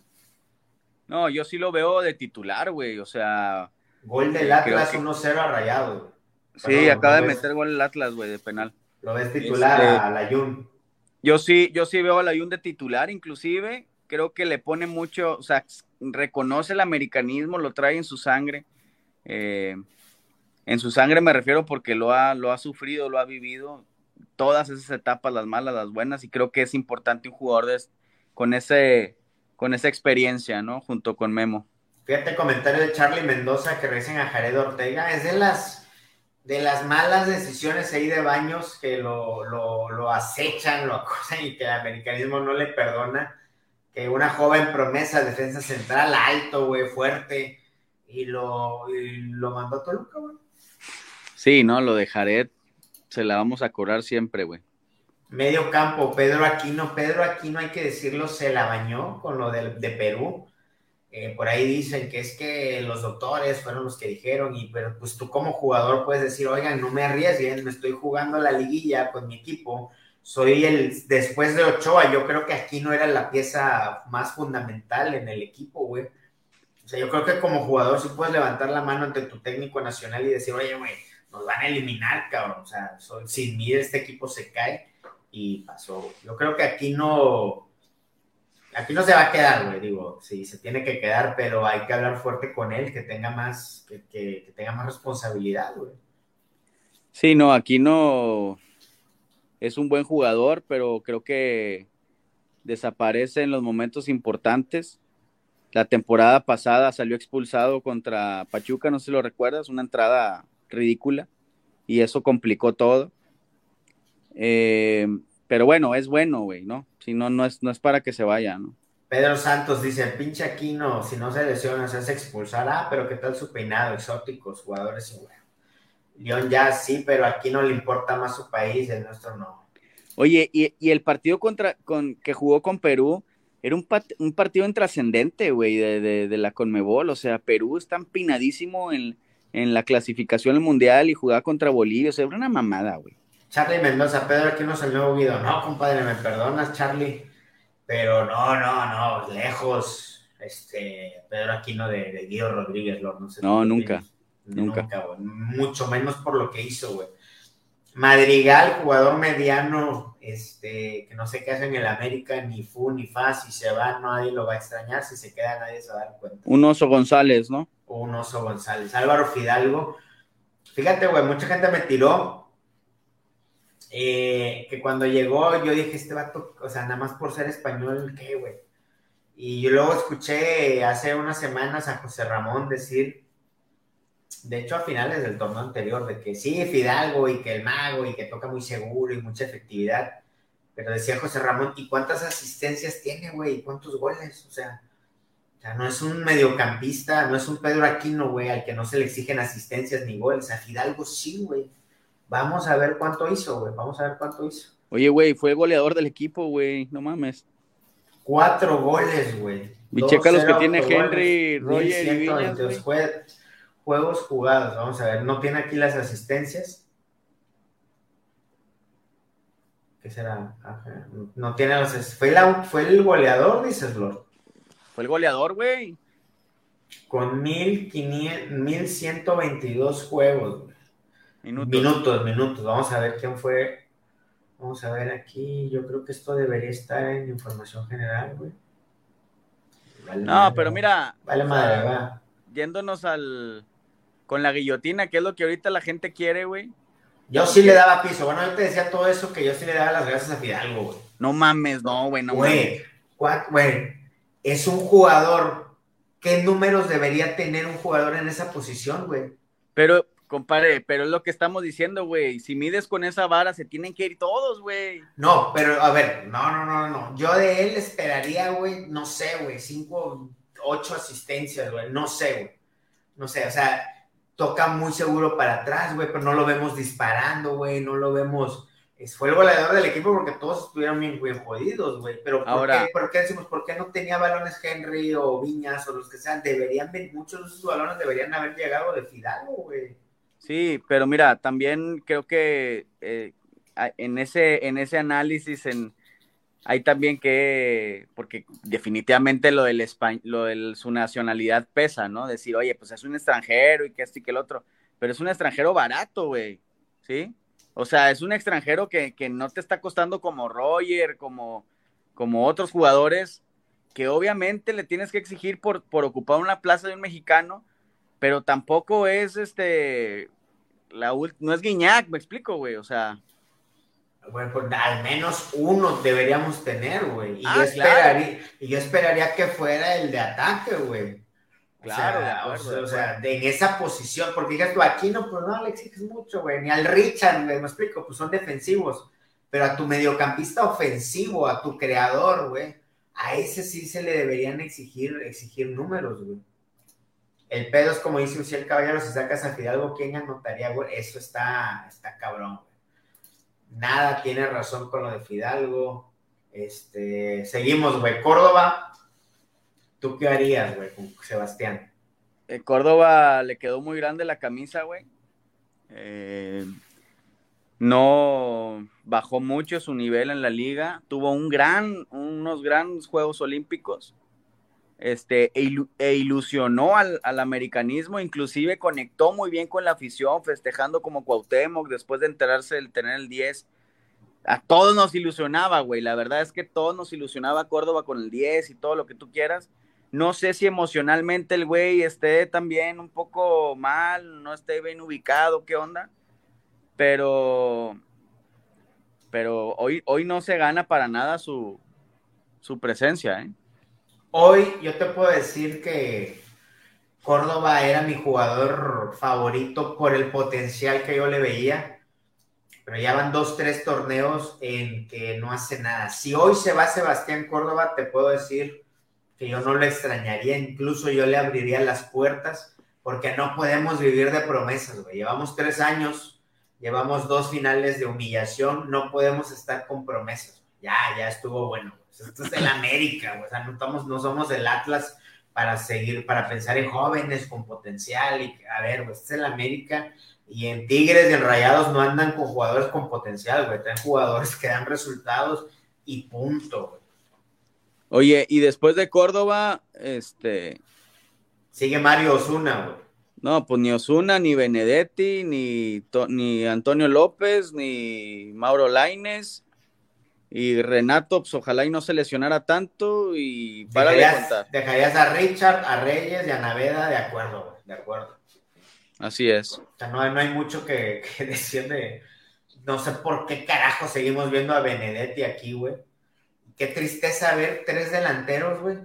No, yo sí lo veo de titular, güey. O sea... Gol del eh, Atlas que... uno cero a Rayados, güey. Sí, Perdón, acaba de ves, meter gol el Atlas, güey, de penal. Lo ves titular Este... a Layún. Yo sí, yo sí veo a Layún de titular, inclusive. Creo que le pone mucho, o sea, reconoce el americanismo, lo trae en su sangre. Eh, en su sangre me refiero porque lo ha, lo ha sufrido, lo ha vivido. Todas esas etapas, las malas, las buenas, y creo que es importante un jugador de, con, ese, con esa experiencia, ¿no? Junto con Memo. Fíjate el comentario de Charlie Mendoza que regresen a Jared Ortega. Es de las, de las malas decisiones ahí de Baños que lo, lo, lo acechan, lo acosan y que el americanismo no le perdona. Que una joven promesa, defensa central, alto, güey, fuerte, y lo, y lo mandó a Toluca, güey. Sí, no, lo de Jared se la vamos a cobrar siempre, güey. Medio campo, Pedro Aquino. Pedro Aquino, hay que decirlo, se la bañó con lo de, de Perú. Eh, por ahí dicen que es que los doctores fueron los que dijeron, y pero pues tú como jugador puedes decir, oigan, no me arriesguen, me estoy jugando la liguilla con mi equipo, soy el, después de Ochoa, yo creo que Aquino era la pieza más fundamental en el equipo, güey. O sea, yo creo que como jugador sí puedes levantar la mano ante tu técnico nacional y decir, oye, güey, nos van a eliminar, cabrón, o sea, soy, sin mí este equipo se cae, y pasó. Yo creo que aquí no... Aquí no se va a quedar, güey, digo, sí, se tiene que quedar, pero hay que hablar fuerte con él, que tenga más, que, que, que tenga más responsabilidad, güey. Sí, no, aquí no es un buen jugador, pero creo que desaparece en los momentos importantes. La temporada pasada salió expulsado contra Pachuca, no sé si lo recuerdas, una entrada ridícula, y eso complicó todo. Eh, pero bueno, es bueno, güey, ¿no? Si no, no es, no es para que se vaya, ¿no? Pedro Santos dice, pinche Aquino, si no se lesiona, se hace expulsar. Ah, pero ¿qué tal su peinado? Exóticos, jugadores y bueno. León ya sí, pero aquí no le importa más su país, el nuestro no. Oye, y, y el partido contra, con, que jugó con Perú, era un, pat, un partido intrascendente, güey, de, de, de la Conmebol. O sea, Perú está empinadísimo en, en la clasificación al Mundial y jugaba contra Bolivia. O sea, era una mamada, güey. Charlie Mendoza, Pedro Aquino es el nuevo Guido. No, compadre, me perdonas, Charlie. Pero no, no, no, lejos. Este, Pedro Aquino de, de Guido Rodríguez, Lord, no sé. No, nunca, nunca. Nunca, güey. Mucho menos por lo que hizo, güey. Madrigal, jugador mediano, este, que no sé qué hace en el América, ni fu ni fa, si se va nadie lo va a extrañar, si se queda nadie se va a dar cuenta. Un Oso González, ¿no? Un Oso González. Álvaro Fidalgo, fíjate, güey, mucha gente me tiró, eh, que cuando llegó yo dije, este vato, o sea, nada más por ser español, ¿qué, güey? Y yo luego escuché hace unas semanas a José Ramón decir, de hecho a finales del torneo anterior, de que sí, Fidalgo y que el mago y que toca muy seguro y mucha efectividad, pero decía José Ramón, ¿y cuántas asistencias tiene, güey? ¿Y cuántos goles? O sea, O sea, no es un mediocampista, no es un Pedro Aquino, güey, al que no se le exigen asistencias ni goles. A Fidalgo sí, güey. Vamos a ver cuánto hizo, güey. Vamos a ver cuánto hizo. Oye, güey, fue el goleador del equipo, güey. No mames. Cuatro goles, güey. Y checa los que tiene Henry, Roger y Viñas, güey. Jue- juegos jugados, vamos a ver. No tiene aquí las asistencias. ¿Qué será? Ajá. No tiene las... Fue, la... Fue el goleador, dices, Lord. Fue el goleador, güey. Con mil quinientos, mil ciento veintidós juegos, güey. Minutos. Minutos, minutos. Vamos a ver quién fue. Vamos a ver aquí. Yo creo que esto debería estar en información general, güey. Vale no, madre, pero mira. Vale madre, va. Yéndonos al... Con la guillotina, que es lo que ahorita la gente quiere, güey. Yo sí le daba piso. Bueno, yo te decía todo eso, que yo sí le daba las gracias a Fidalgo, güey. No mames, no, güey, no Güey, güey, es un jugador. ¿Qué números debería tener un jugador en esa posición, güey? Pero, compadre, pero es lo que estamos diciendo, güey. Si mides con esa vara, se tienen que ir todos, güey. No, pero, a ver, no, no, no, no. Yo de él esperaría, güey, no sé, güey, cinco, ocho asistencias, güey. No sé, güey. No sé, o sea, toca muy seguro para atrás, güey, pero no lo vemos disparando, güey, no lo vemos... Fue el goleador del equipo porque todos estuvieron bien, bien jodidos, güey. Pero ¿por, Ahora, qué, ¿por qué decimos? ¿Por qué no tenía balones Henry o Viñas o los que sean? Deberían, muchos de esos balones deberían haber llegado de Fidalgo, güey. Sí, pero mira, también creo que eh, en, ese, en ese análisis en, hay también que, porque definitivamente lo, del Espa, lo de su nacionalidad pesa, ¿no? Decir, oye, pues es un extranjero y que esto y que el otro, pero es un extranjero barato, güey, ¿sí? O sea, es un extranjero que, que no te está costando como Roger, como, como otros jugadores, que obviamente le tienes que exigir por, por ocupar una plaza de un mexicano, pero tampoco es este, la, no es Guiñac, me explico, güey, o sea. Bueno, pues al menos uno deberíamos tener, güey. Y, ah, yo esperaría, claro. y yo esperaría que fuera el de ataque, güey. Claro, o sea, de acuerdo, o sea, de o sea de, en esa posición, porque digas tú, aquí no, pues no le exiges mucho, güey, ni al Richard, güey, me explico, pues son defensivos, pero a tu mediocampista ofensivo, a tu creador, güey, a ese sí se le deberían exigir, exigir números, güey. El pedo es como dice Uciel Caballero, si sacas a Fidalgo, ¿quién anotaría, güey? Eso está, está cabrón, güey. Nada tiene razón con lo de Fidalgo. Este, seguimos, güey, Córdoba. ¿Tú qué harías, güey, con Sebastián? Eh, Córdoba le quedó muy grande la camisa, güey. Eh, no bajó mucho su nivel en la liga. Tuvo un gran, unos grandes Juegos Olímpicos. Este, e, ilu, e ilusionó al, al americanismo. Inclusive conectó muy bien con la afición, festejando como Cuauhtémoc después de enterarse del tener el diez. A todos nos ilusionaba, güey. La verdad es que todos nos ilusionaba Córdoba con el diez y todo lo que tú quieras. No sé si emocionalmente el güey esté también un poco mal, no esté bien ubicado, qué onda, pero pero hoy, hoy no se gana para nada su, su presencia, ¿eh? Hoy yo te puedo decir que Córdoba era mi jugador favorito por el potencial que yo le veía, pero ya van dos, tres torneos en que no hace nada. Si hoy se va Sebastián Córdoba, te puedo decir que yo no lo extrañaría, incluso yo le abriría las puertas, porque no podemos vivir de promesas, güey. Llevamos tres años, llevamos dos finales de humillación, no podemos estar con promesas. Ya, ya estuvo bueno. Esto es el América, güey. O sea, no, estamos, no somos el Atlas para seguir, para pensar en jóvenes con potencial. Y, a ver, güey, este es el América, y en Tigres y en Rayados no andan con jugadores con potencial, güey. Traen jugadores que dan resultados y punto, güey. Oye, y después de Córdoba, este... sigue Mario Osuna, güey. No, pues ni Osuna, ni Benedetti, ni, ni Antonio López, ni Mauro Lainez, y Renato, pues ojalá y no se lesionara tanto, y para de contar. Dejarías a Richard, a Reyes y a Naveda, de acuerdo, güey, de acuerdo. Así es. O sea, no, no hay mucho que, que decir de... No sé por qué carajo seguimos viendo a Benedetti aquí, güey. Qué tristeza ver tres delanteros, güey.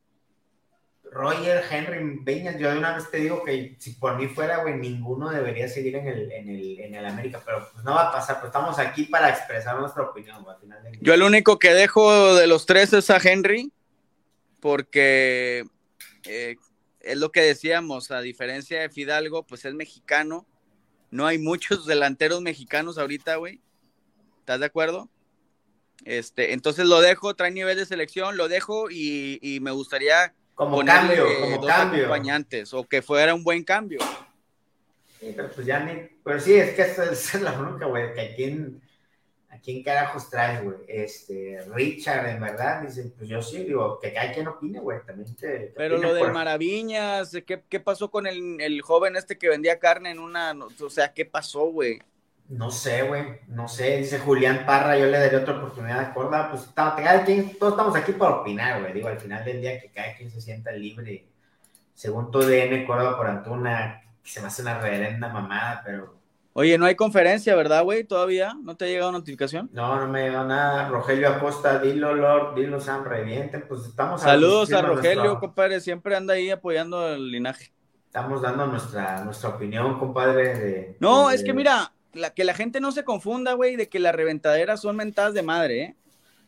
Roger, Henry, Viñas. Yo de una vez te digo que si por mí fuera, güey, ninguno debería seguir en el, en el, en el América. Pero pues no va a pasar, pues estamos aquí para expresar nuestra opinión, güey, al final del día. Yo el único que dejo de los tres es a Henry, porque eh, es lo que decíamos, a diferencia de Fidalgo, pues es mexicano. No hay muchos delanteros mexicanos ahorita, güey. ¿Estás de acuerdo? Este, entonces lo dejo, trae nivel de selección, lo dejo y, y me gustaría como ponerle cambio, como dos cambio. acompañantes o que fuera un buen cambio. Sí, pero pues ya ni, pero sí, es que esa es la bronca, güey, que aquí en, ¿a quién carajos traes, güey? Este, Richard, en verdad, dice, pues yo sí, digo, que cada quien opine, güey, también te, te Pero opine lo del por... Maraviñas, ¿qué, qué pasó con el, el joven este que vendía carne en una, o sea, qué pasó, güey? No sé, güey, no sé, dice Julián Parra, yo le daría otra oportunidad a Córdoba, pues cada quien, todos estamos aquí para opinar, güey, digo, al final del día que cada quien se sienta libre, según tu D N, Córdoba por Antuna, se me hace una reverenda mamada, pero... Oye, no hay conferencia, ¿verdad, güey? ¿Todavía? ¿No te ha llegado notificación? No, no me llegó nada. Rogelio Acosta, dilo, Lord, dilo, Sam, revienten. Pues estamos... Saludos a Rogelio, nuestro... compadre. Siempre anda ahí apoyando el linaje. Estamos dando nuestra, nuestra opinión, compadre. De, no, de... es que mira, la, que la gente no se confunda, güey, de que las reventaderas son mentadas de madre, ¿eh?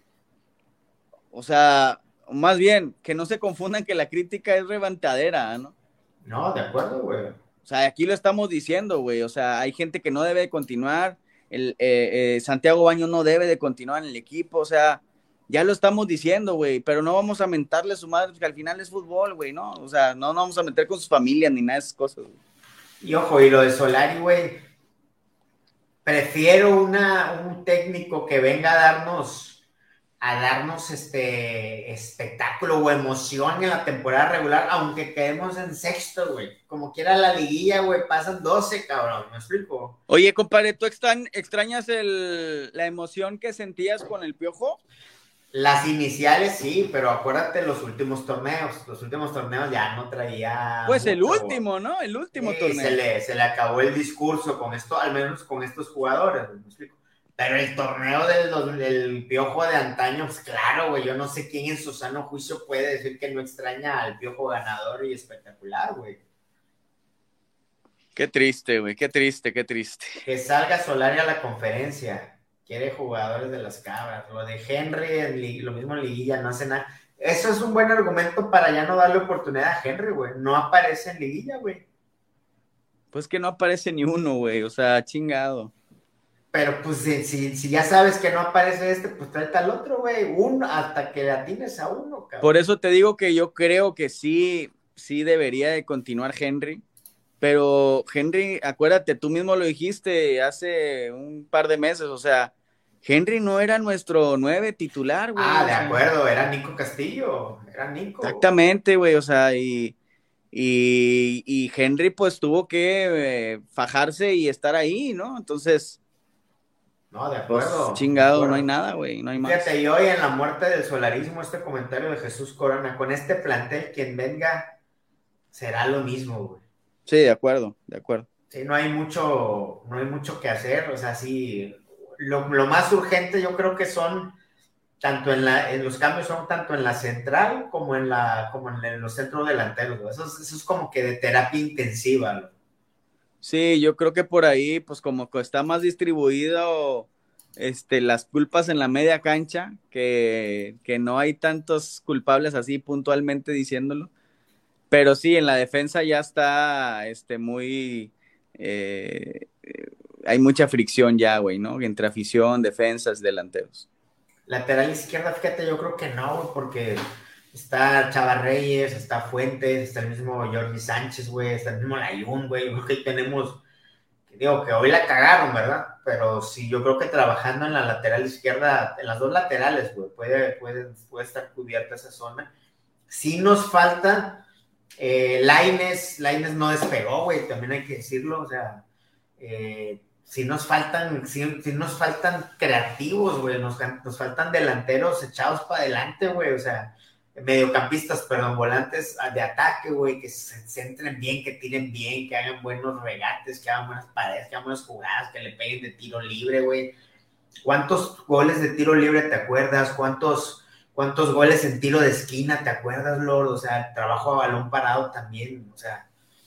O sea, más bien, que no se confundan que la crítica es reventadera, ¿no? No, de acuerdo, güey. O sea, aquí lo estamos diciendo, güey. O sea, hay gente que no debe de continuar. El, eh, eh, Santiago Baños no debe de continuar en el equipo. O sea, ya lo estamos diciendo, güey. Pero no vamos a mentarle a su madre, porque al final es fútbol, güey, ¿no? O sea, no nos vamos a meter con sus familias ni nada de esas cosas, güey. Y ojo, y lo de Solari, güey. Prefiero una, un técnico que venga a darnos... a darnos este espectáculo o emoción en la temporada regular, aunque quedemos en sexto, güey. Como quiera la liguilla, güey, pasan doce, cabrón, ¿me explico? Oye, compadre, ¿tú extrañ, extrañas el, la emoción que sentías con el Piojo? Las iniciales sí, pero acuérdate los últimos torneos. Los últimos torneos ya no traía... Pues mucho, el último, ¿no? El último sí, torneo. Se le, se le acabó el discurso con esto, al menos con estos jugadores, ¿me explico? Pero el torneo del, del Piojo de antaño, pues claro, güey, yo no sé quién en su sano juicio puede decir que no extraña al Piojo ganador y espectacular, güey. Qué triste, güey, qué triste, qué triste. Que salga Solari a la conferencia, quiere jugadores de las cabras, lo de Henry, en, lo mismo en liguilla, no hace nada. Eso es un buen argumento para ya no darle oportunidad a Henry, güey, no aparece en liguilla, güey. Pues que no aparece ni uno, güey, o sea, chingado. Pero pues si, si, si ya sabes que no aparece este, pues tráete al otro, güey. Uno, hasta que le atines a uno, cabrón. Por eso te digo que yo creo que sí, sí debería de continuar Henry. Pero Henry, acuérdate, tú mismo lo dijiste hace un par de meses, o sea, Henry no era nuestro nueve titular, güey. Ah, de acuerdo, era Nico Castillo, era Nico. Exactamente, güey, o sea, y, y, y Henry pues tuvo que eh, fajarse y estar ahí, ¿no? Entonces... No, de acuerdo. Pues, chingado, de acuerdo. No hay nada, güey, no hay más. Fíjate, y hoy en la muerte del solarismo, este comentario de Jesús Corona, con este plantel, quien venga, será lo mismo, güey. Sí, de acuerdo, de acuerdo. Sí, no hay mucho, no hay mucho que hacer, o sea, sí, lo, lo más urgente yo creo que son, tanto en la, en los cambios son tanto en la central como en la, como en los centros delanteros, güey. Eso, eso es como que de terapia intensiva, güey. Sí, yo creo que por ahí, pues como que está más distribuido este, las culpas en la media cancha, que, que no hay tantos culpables así puntualmente diciéndolo, pero sí, en la defensa ya está este, muy, eh, hay mucha fricción ya, güey, ¿no? Entre afición, defensas, delanteros. Lateral izquierda, fíjate, yo creo que no, güey, porque... Está Chava Reyes, está Fuentes, está el mismo Jordi Sánchez, güey, está el mismo Layún, güey. Yo creo que tenemos, digo que hoy la cagaron, ¿verdad? Pero sí, yo creo que trabajando en la lateral izquierda, en las dos laterales, güey, puede, puede, puede estar cubierta esa zona. Sí nos falta, eh, Lainez, Lainez no despegó, güey, también hay que decirlo, o sea, eh, sí nos faltan, sí, sí nos faltan creativos, güey, nos, nos faltan delanteros echados para adelante, güey, o sea, mediocampistas, perdón, volantes de ataque, güey, que se centren bien, que tiren bien, que hagan buenos regates, que hagan buenas paredes, que hagan buenas jugadas, que le peguen de tiro libre, güey. ¿Cuántos goles de tiro libre te acuerdas? ¿Cuántos, cuántos goles en tiro de esquina te acuerdas, Lord? O sea, trabajo a balón parado también, o sea,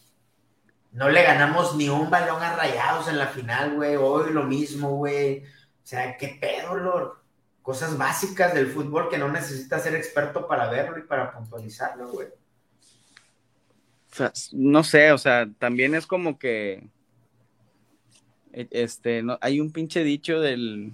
no le ganamos ni un balón a Rayados en la final, güey, hoy lo mismo, güey. O sea, ¿qué pedo, Lord? Cosas básicas del fútbol que no necesitas ser experto para verlo y para puntualizarlo, güey. sea, no sé, o sea, también es como que, este, no, hay un pinche dicho del,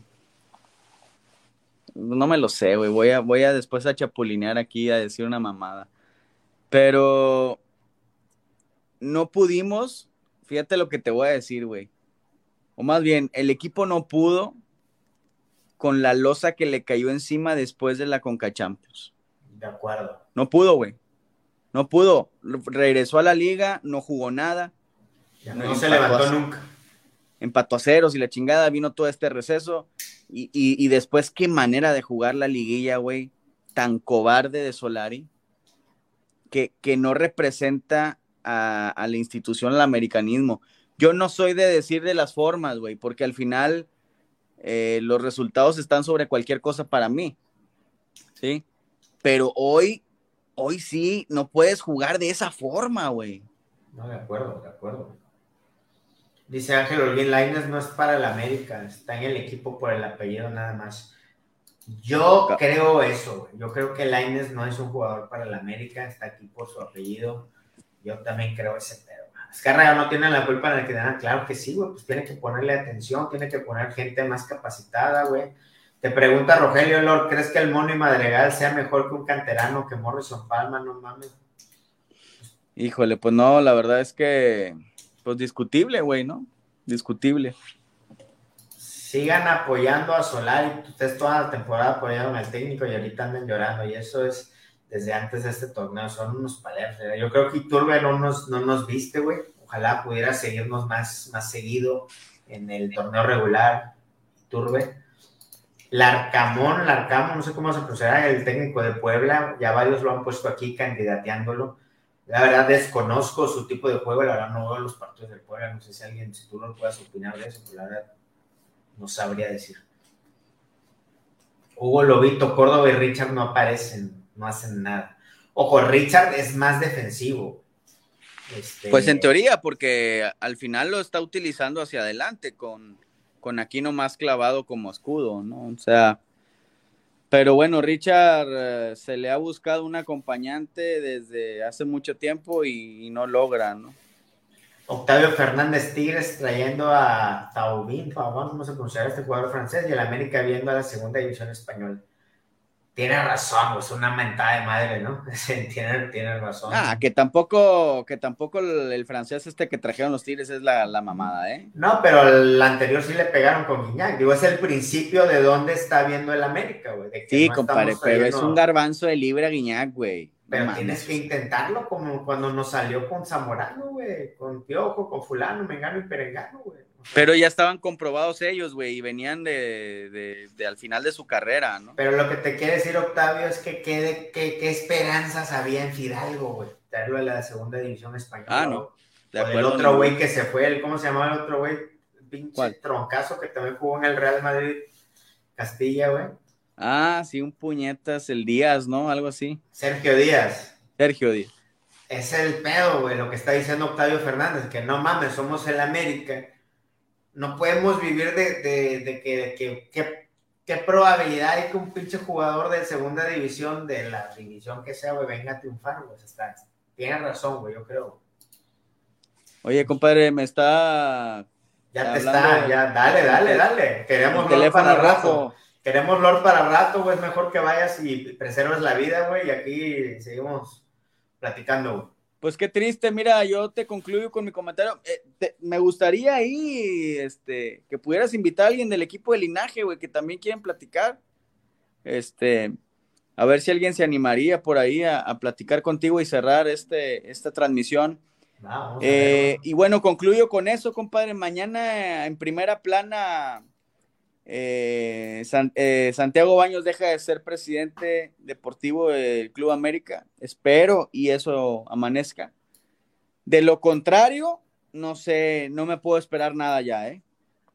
no me lo sé, güey, voy a, voy a después a chapulinear aquí a decir una mamada, pero no pudimos, fíjate lo que te voy a decir, güey, o más bien, el equipo no pudo con la losa que le cayó encima después de la Conca Champions. De acuerdo. No pudo, güey. No pudo. Regresó a la liga, no jugó nada. Ya no, no se levantó a, nunca. Empató a ceros y la chingada, vino todo este receso. Y, y, y después, qué manera de jugar la liguilla, güey. Tan cobarde de Solari. Que, que no representa a, a la institución, al americanismo. Yo no soy de decir de las formas, güey, porque al final eh, los resultados están sobre cualquier cosa para mí. ¿Sí? Pero hoy, hoy sí, no puedes jugar de esa forma, güey. No, de acuerdo, de acuerdo. Dice Ángel Olguín, Lainez no es para el América, está en el equipo por el apellido nada más. Yo Ca- creo eso, güey. Yo creo que Lainez no es un jugador para el América, está aquí por su apellido. Yo también creo ese pedo. Azcárraga no tiene la culpa en el que dan, claro que sí, güey, pues tiene que ponerle atención, tiene que poner gente más capacitada, güey. Te pregunta Rogelio Lord, ¿crees que el Mono y Madrigal sea mejor que un canterano que Morrison Palma? No mames. Híjole, pues no, la verdad es que, pues discutible, güey, ¿no? Discutible. Sigan apoyando a Solari, ustedes toda la temporada apoyaron al técnico y ahorita andan llorando, y eso es desde antes de este torneo, son unos paleros. Yo creo que Iturbe no nos, no nos viste, güey. Ojalá pudiera seguirnos más, más seguido en el torneo regular, Iturbe. Larcamón, Larcamón, no sé cómo se procederá, el técnico de Puebla, ya varios lo han puesto aquí candidateándolo. La verdad desconozco su tipo de juego, la verdad no veo los partidos del Puebla, no sé si alguien, si tú no puedas opinar de eso, pero la verdad no sabría decir. Hugo Lobito, Córdoba y Richard no aparecen, no hacen nada. Ojo, Richard es más defensivo. Este... Pues en teoría, porque al final lo está utilizando hacia adelante con, con Aquino más clavado como escudo, ¿no? O sea, pero bueno, Richard eh, se le ha buscado un acompañante desde hace mucho tiempo y, y no logra, ¿no? Octavio Fernández Tigres trayendo a Taubín, vamos a pronunciar a este jugador francés, y el América viendo a la segunda división española. Tiene razón, es una mentada de madre, ¿no? tiene, tiene razón. Ah, que tampoco, que tampoco el, el francés este que trajeron los Tigres es la, la mamada, ¿eh? No, pero el anterior sí le pegaron con Guiñac. Digo, es el principio de dónde está viendo el América, güey. Sí, no compadre, pero es un garbanzo de libre Guiñac, güey. Pero no tienes que intentarlo como cuando nos salió con Zamorano, güey. Con Piojo, con Fulano, Mengano y Perengano, güey. O sea, pero ya estaban comprobados ellos, güey, y venían de, de, de al final de su carrera, ¿no? Pero lo que te quiere decir, Octavio, es que qué, qué, qué esperanzas había en Fidalgo, güey. Traerlo de la segunda división española. Ah, no. De o el otro güey que se fue, el, ¿cómo se llamaba el otro güey? Pinche ¿Cuál? Troncazo que también jugó en el Real Madrid Castilla, güey. Ah, sí, un puñetas, el Díaz, ¿no? Algo así. Sergio Díaz. Sergio Díaz. Es el pedo, güey, lo que está diciendo Octavio Fernández, que no mames, somos el América. No podemos vivir de, de, de que, de que, que, qué probabilidad hay que un pinche jugador de segunda división, de la división que sea, güey, venga a triunfar, güey. Está, tiene razón, güey, yo creo. Oye, compadre, me está... Ya te está, ya, dale, dale, dale. Queremos Lord para rojo. rato. Queremos Lord para rato, güey. Es mejor que vayas y preserves la vida, güey. Y aquí seguimos platicando, güey. Pues qué triste, mira, yo te concluyo con mi comentario. Eh, te, me gustaría ahí este, que pudieras invitar a alguien del equipo de Linaje, güey, que también quieren platicar. Este, a ver si alguien se animaría por ahí a, a platicar contigo y cerrar este, esta transmisión. Vamos eh, y bueno, concluyo con eso, compadre. Mañana en primera plana, eh, San, eh, Santiago Baños deja de ser presidente deportivo del Club América. Espero y eso amanezca. De lo contrario, no sé, no me puedo esperar nada ya, ¿eh?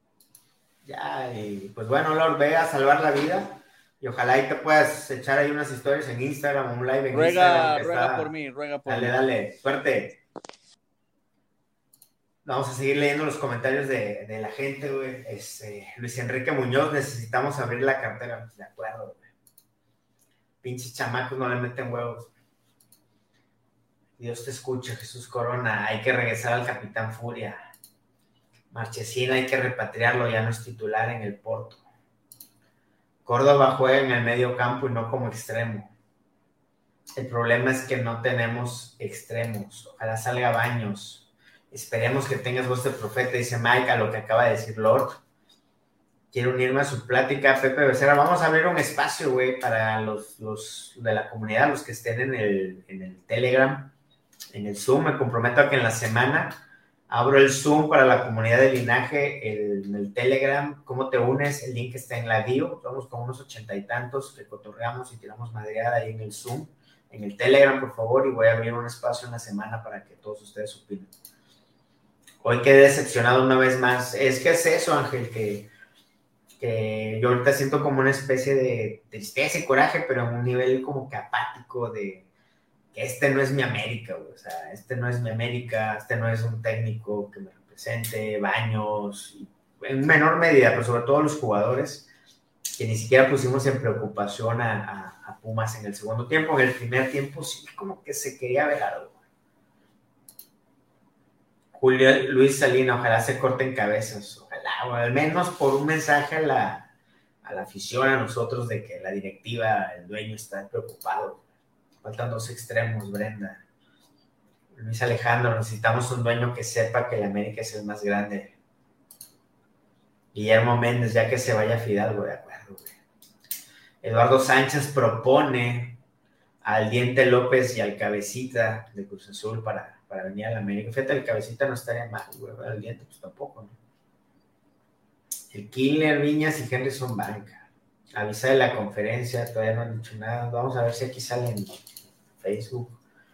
Ya, y pues bueno, Lord, ve a salvar la vida. Y ojalá ahí te puedas echar ahí unas historias en Instagram, un live en ruega, Instagram. Ruega está... por mí, ruega por dale, mí. Dale, dale, suerte. Vamos a seguir leyendo los comentarios de, de la gente, güey. Este, Luis Enrique Muñoz, necesitamos abrir la cartera. De acuerdo, güey. Pinches chamacos no le meten huevos. Dios te escucha, Jesús Corona. Hay que regresar al Capitán Furia. Marchesín hay que repatriarlo, ya no es titular en el Porto. Córdoba juega en el medio campo y no como extremo. El problema es que no tenemos extremos. Ojalá salga Baños. Esperemos que tengas voz de profeta, dice Mike, a lo que acaba de decir Lord. Quiero unirme a su plática, Pepe Becerra. Vamos a abrir un espacio, güey, para los, los de la comunidad, los que estén en el, en el Telegram, en el Zoom. Me comprometo a que en la semana abro el Zoom para la comunidad de Linaje, el, en el Telegram. ¿Cómo te unes? El link está en la bio. Somos como unos ochenta y tantos que cotorreamos y tiramos madreada ahí en el Zoom, en el Telegram, por favor, y voy a abrir un espacio en la semana para que todos ustedes opinen. Hoy quedé decepcionado una vez más. Es que es eso, Ángel, que, que yo ahorita siento como una especie de tristeza y coraje, pero en un nivel como que apático de que este no es mi América, güey. O sea, este no es mi América, este no es un técnico que me represente, Baños, y en menor medida, pero sobre todo los jugadores, que ni siquiera pusimos en preocupación a, a, a Pumas en el segundo tiempo. En el primer tiempo sí como que se quería ver algo. Julio Luis Salina, ojalá se corten cabezas, ojalá, o al menos por un mensaje a la, a la afición, a nosotros, de que la directiva, el dueño está preocupado. Faltan dos extremos, Brenda. Luis Alejandro, necesitamos un dueño que sepa que el América es el más grande. Guillermo Méndez, ya que se vaya Fidalgo, de acuerdo, güey. Eduardo Sánchez propone al Diente López y al Cabecita de Cruz Azul para, para venir a la América. Fíjate, el Cabecita no estaría mal, güey. El Diente, pues tampoco, ¿no? El Killer, Viñas y Henry son banca. Avisa de la conferencia, todavía no han dicho nada. Vamos a ver si aquí sale en Facebook.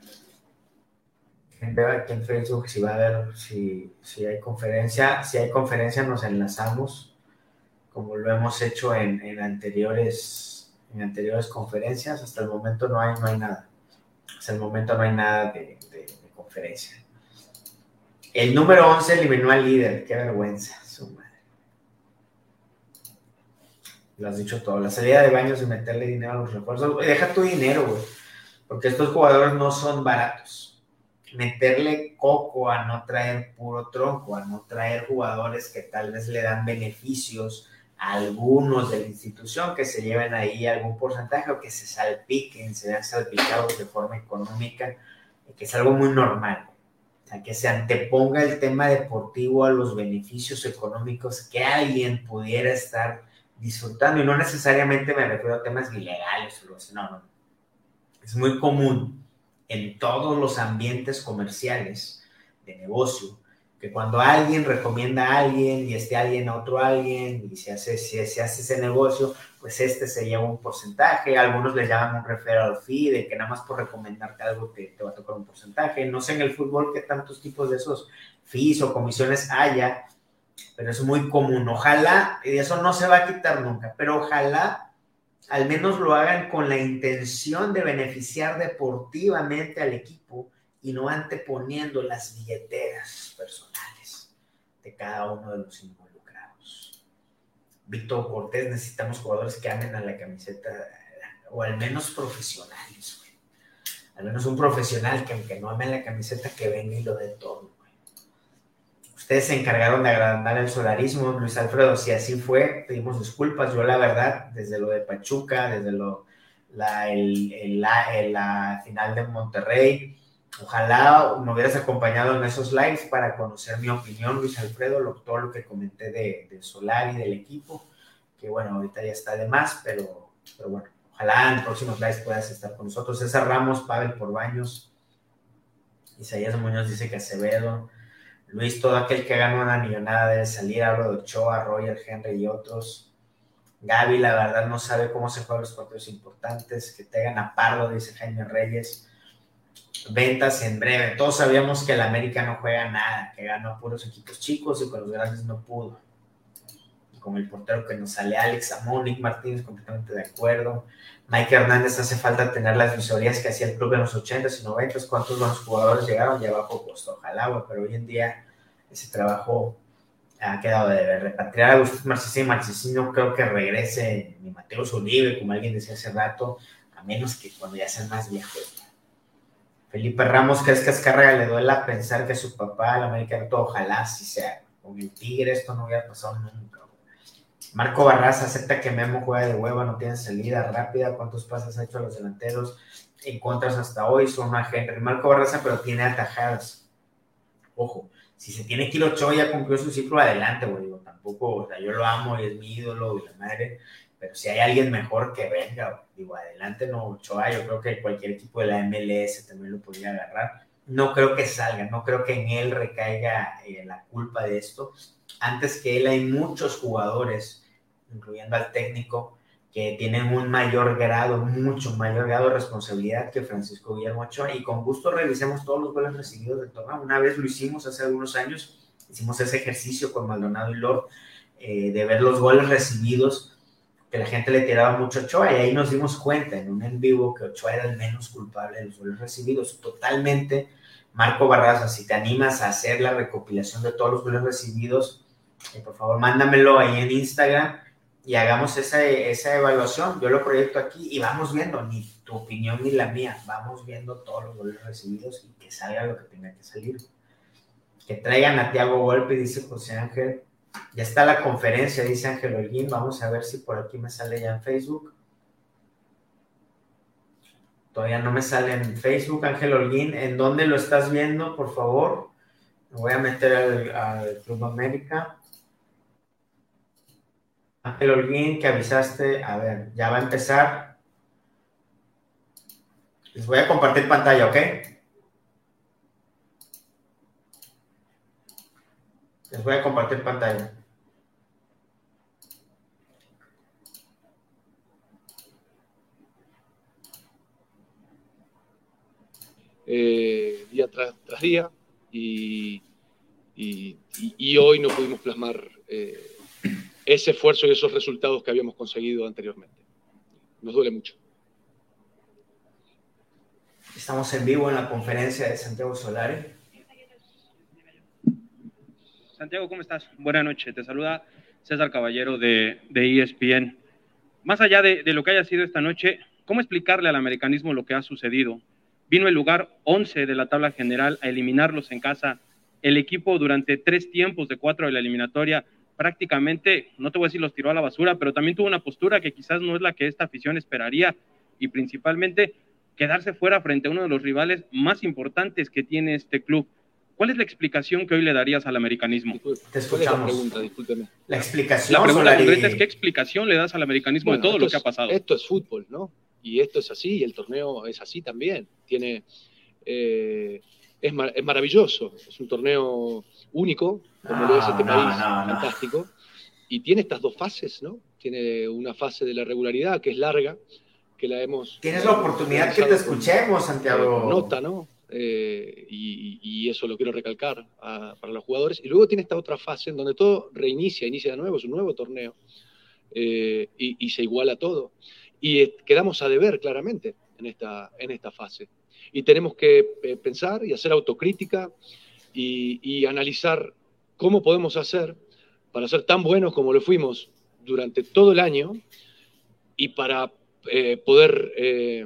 Veo aquí en Facebook si va a haber, si, si hay conferencia. Si hay conferencia nos enlazamos, como lo hemos hecho en, en anteriores en anteriores conferencias. Hasta el momento no hay, no hay nada. Hasta el momento no hay nada de, de, de conferencia. El número once eliminó al líder. Qué vergüenza, su madre. Lo has dicho todo. La salida de Baños y meterle dinero a los refuerzos. Deja tu dinero, güey. Porque estos jugadores no son baratos. Meterle coco a no traer puro tronco, a no traer jugadores que tal vez le dan beneficios a algunos de la institución, que se lleven ahí algún porcentaje o que se salpiquen, se vean salpicados de forma económica, que es algo muy normal. O sea, que se anteponga el tema deportivo a los beneficios económicos que alguien pudiera estar disfrutando, y no necesariamente me refiero a temas ilegales o algo así, no, no. Es muy común en todos los ambientes comerciales de negocio, que cuando alguien recomienda a alguien y este alguien a otro alguien y se hace, se, se hace ese negocio, pues este se lleva un porcentaje. Algunos le llaman un referral fee, de que nada más por recomendarte algo te, te va a tocar un porcentaje. No sé en el fútbol qué tantos tipos de esos fees o comisiones haya, pero es muy común. Ojalá, y eso no se va a quitar nunca, pero ojalá al menos lo hagan con la intención de beneficiar deportivamente al equipo y no anteponiendo las billeteras personales de cada uno de los involucrados. Víctor Cortés, necesitamos jugadores que amen a la camiseta, o al menos profesionales, güey. Al menos un profesional que aunque no ame la camiseta, que venga y lo dé todo, güey. Ustedes se encargaron de agrandar el solarismo, Luis Alfredo. Si así fue, pedimos disculpas. Yo, la verdad, desde lo de Pachuca, desde lo, la, el, el, la, el, la final de Monterrey, ojalá me hubieras acompañado en esos lives para conocer mi opinión, Luis Alfredo, lo, todo lo que comenté de, de Solari, del equipo, que bueno, ahorita ya está de más, pero, pero bueno, ojalá en próximos lives puedas estar con nosotros. César Ramos, Pavel por Baños, Isaías Muñoz dice que Acevedo. Luis, todo aquel que gana una millonada debe salir. Hablo de Ochoa, Roger, Henry y otros. Gaby, la verdad, no sabe cómo se juegan los partidos importantes. Que te hagan a Pardo, dice Jaime Reyes. Ventas en breve. Todos sabíamos que el América no juega nada, que ganó a puros equipos chicos y con los grandes no pudo. Y con el portero que nos sale, Alex Amón, Nick Martínez, completamente de acuerdo. Mike Hernández, hace falta tener las visorías que hacía el club en los ochentas y noventas. ¿Cuántos buenos jugadores llegaron? Ya bajo costo, ojalá, güey, pero hoy en día ese trabajo ha quedado de ver. Repatriar a Gustavo Marchesín, Marchesín no creo que regrese ni Mateo Uribe, como alguien decía hace rato, a menos que cuando ya sean más viejos. Felipe Ramos, ¿crees que a Azcárraga le duela pensar que su papá, el americano, ojalá sí sea? Con el Tigre esto no hubiera pasado nunca. Marco Barraza acepta que Memo juega de hueva, no tiene salida rápida. ¿Cuántos pases ha hecho a los delanteros en contras hasta hoy? Son a Henry. Marco Barraza, pero tiene atajadas. Ojo, si se tiene que ir Ochoa, ya cumplió su ciclo adelante, güey. Digo, tampoco, o sea, yo lo amo y es mi ídolo y la madre, pero si hay alguien mejor que venga, güey. Digo, adelante no Ochoa, yo creo que cualquier equipo de la M L S también lo podría agarrar. No creo que salga, no creo que en él recaiga eh, la culpa de esto. Antes que él hay muchos jugadores, incluyendo al técnico, que tienen un mayor grado, mucho mayor grado de responsabilidad que Francisco Guillermo Ochoa, y con gusto revisemos todos los goles recibidos del torneo. Una vez lo hicimos hace algunos años, hicimos ese ejercicio con Maldonado y Lord, eh, de ver los goles recibidos, que la gente le tiraba mucho a Ochoa, y ahí nos dimos cuenta en un en vivo que Ochoa era el menos culpable de los goles recibidos, totalmente. Marco Barraza, si te animas a hacer la recopilación de todos los goles recibidos, eh, por favor, mándamelo ahí en Instagram, y hagamos esa, esa evaluación. Yo lo proyecto aquí y vamos viendo, ni tu opinión ni la mía, vamos viendo todos los goles recibidos y que salga lo que tenga que salir. Que traigan a Thiago Volpi, dice José Ángel. Ya está la conferencia, dice Ángel Holguín. Vamos a ver si por aquí me sale ya en Facebook. Todavía no me sale en Facebook, Ángel Holguín. ¿En dónde lo estás viendo, por favor? Me voy a meter al, al Club América. Ángel Holguín, que avisaste, a ver, ya va a empezar. Les voy a compartir pantalla, ¿ok? Les voy a compartir pantalla. Eh, día tras, tras día, y, y, y, y hoy no pudimos plasmar eh, ese esfuerzo y esos resultados que habíamos conseguido anteriormente. Nos duele mucho. Estamos en vivo en la conferencia de Santiago Solari. Santiago, ¿cómo estás? Buenas noches. Te saluda César Caballero de, de E S P N. Más allá de, de lo que haya sido esta noche, ¿cómo explicarle al americanismo lo que ha sucedido? Vino el lugar once de la tabla general a eliminarlos en casa. El equipo durante tres tiempos de cuatro de la eliminatoria prácticamente, no te voy a decir los tiró a la basura, pero también tuvo una postura que quizás no es la que esta afición esperaría, y principalmente quedarse fuera frente a uno de los rivales más importantes que tiene este club. ¿Cuál es la explicación que hoy le darías al americanismo? Te escuchamos. La pregunta, discúlpeme. La explicación, La pregunta Solari... concreta es ¿qué explicación le das al americanismo bueno, de todo lo que es, ha pasado? Esto es fútbol, ¿no? Y esto es así, y el torneo es así también. Tiene, eh, es, mar, es maravilloso, es un torneo único, como no, lo es este no, país, no, no. fantástico. Y tiene estas dos fases, ¿no? Tiene una fase de la regularidad que es larga, que la hemos... Tienes la oportunidad que te escuchemos, Santiago. Nota, ¿no? Eh, y, y eso lo quiero recalcar a, para los jugadores. Y luego tiene esta otra fase en donde todo reinicia, inicia de nuevo, es un nuevo torneo, eh, y, y se iguala todo. Y quedamos a deber claramente en esta, en esta fase. Y tenemos que eh, pensar y hacer autocrítica y, y analizar cómo podemos hacer para ser tan buenos como lo fuimos durante todo el año y para eh, poder eh,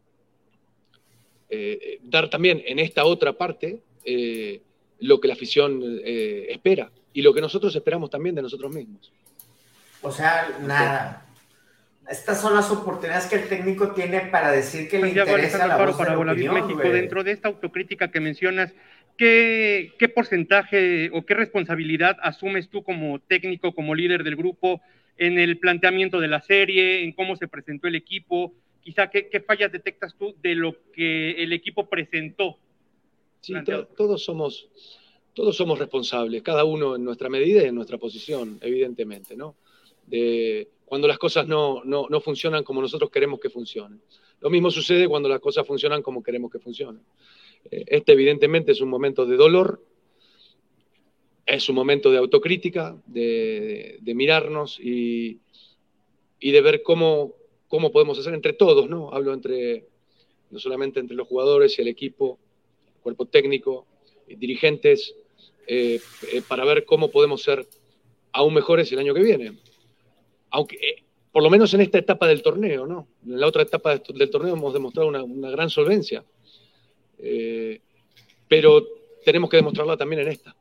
eh, dar también en esta otra parte eh, lo que la afición eh, espera y lo que nosotros esperamos también de nosotros mismos. O sea, nada. Estas son las oportunidades que el técnico tiene para decir que le interesa la voz de la opinión, México, güey. Dentro de esta autocrítica que mencionas, ¿qué, ¿qué porcentaje o qué responsabilidad asumes tú como técnico, como líder del grupo, en el planteamiento de la serie, en cómo se presentó el equipo? Quizá, ¿qué, qué fallas detectas tú de lo que el equipo presentó? Sí, to, todos somos, todos somos responsables, cada uno en nuestra medida y en nuestra posición, evidentemente, ¿no? De... cuando las cosas no, no, no funcionan como nosotros queremos que funcionen. Lo mismo sucede cuando las cosas funcionan como queremos que funcionen. Este evidentemente es un momento de dolor, es un momento de autocrítica, de, de, de mirarnos y, y de ver cómo, cómo podemos hacer entre todos, ¿no? Hablo entre, no solamente entre los jugadores y el equipo, el cuerpo técnico, dirigentes, eh, eh, para ver cómo podemos ser aún mejores el año que viene. Aunque, eh, por lo menos en esta etapa del torneo, ¿no? En la otra etapa del torneo hemos demostrado una, una gran solvencia. eh, pero tenemos que demostrarla también en esta.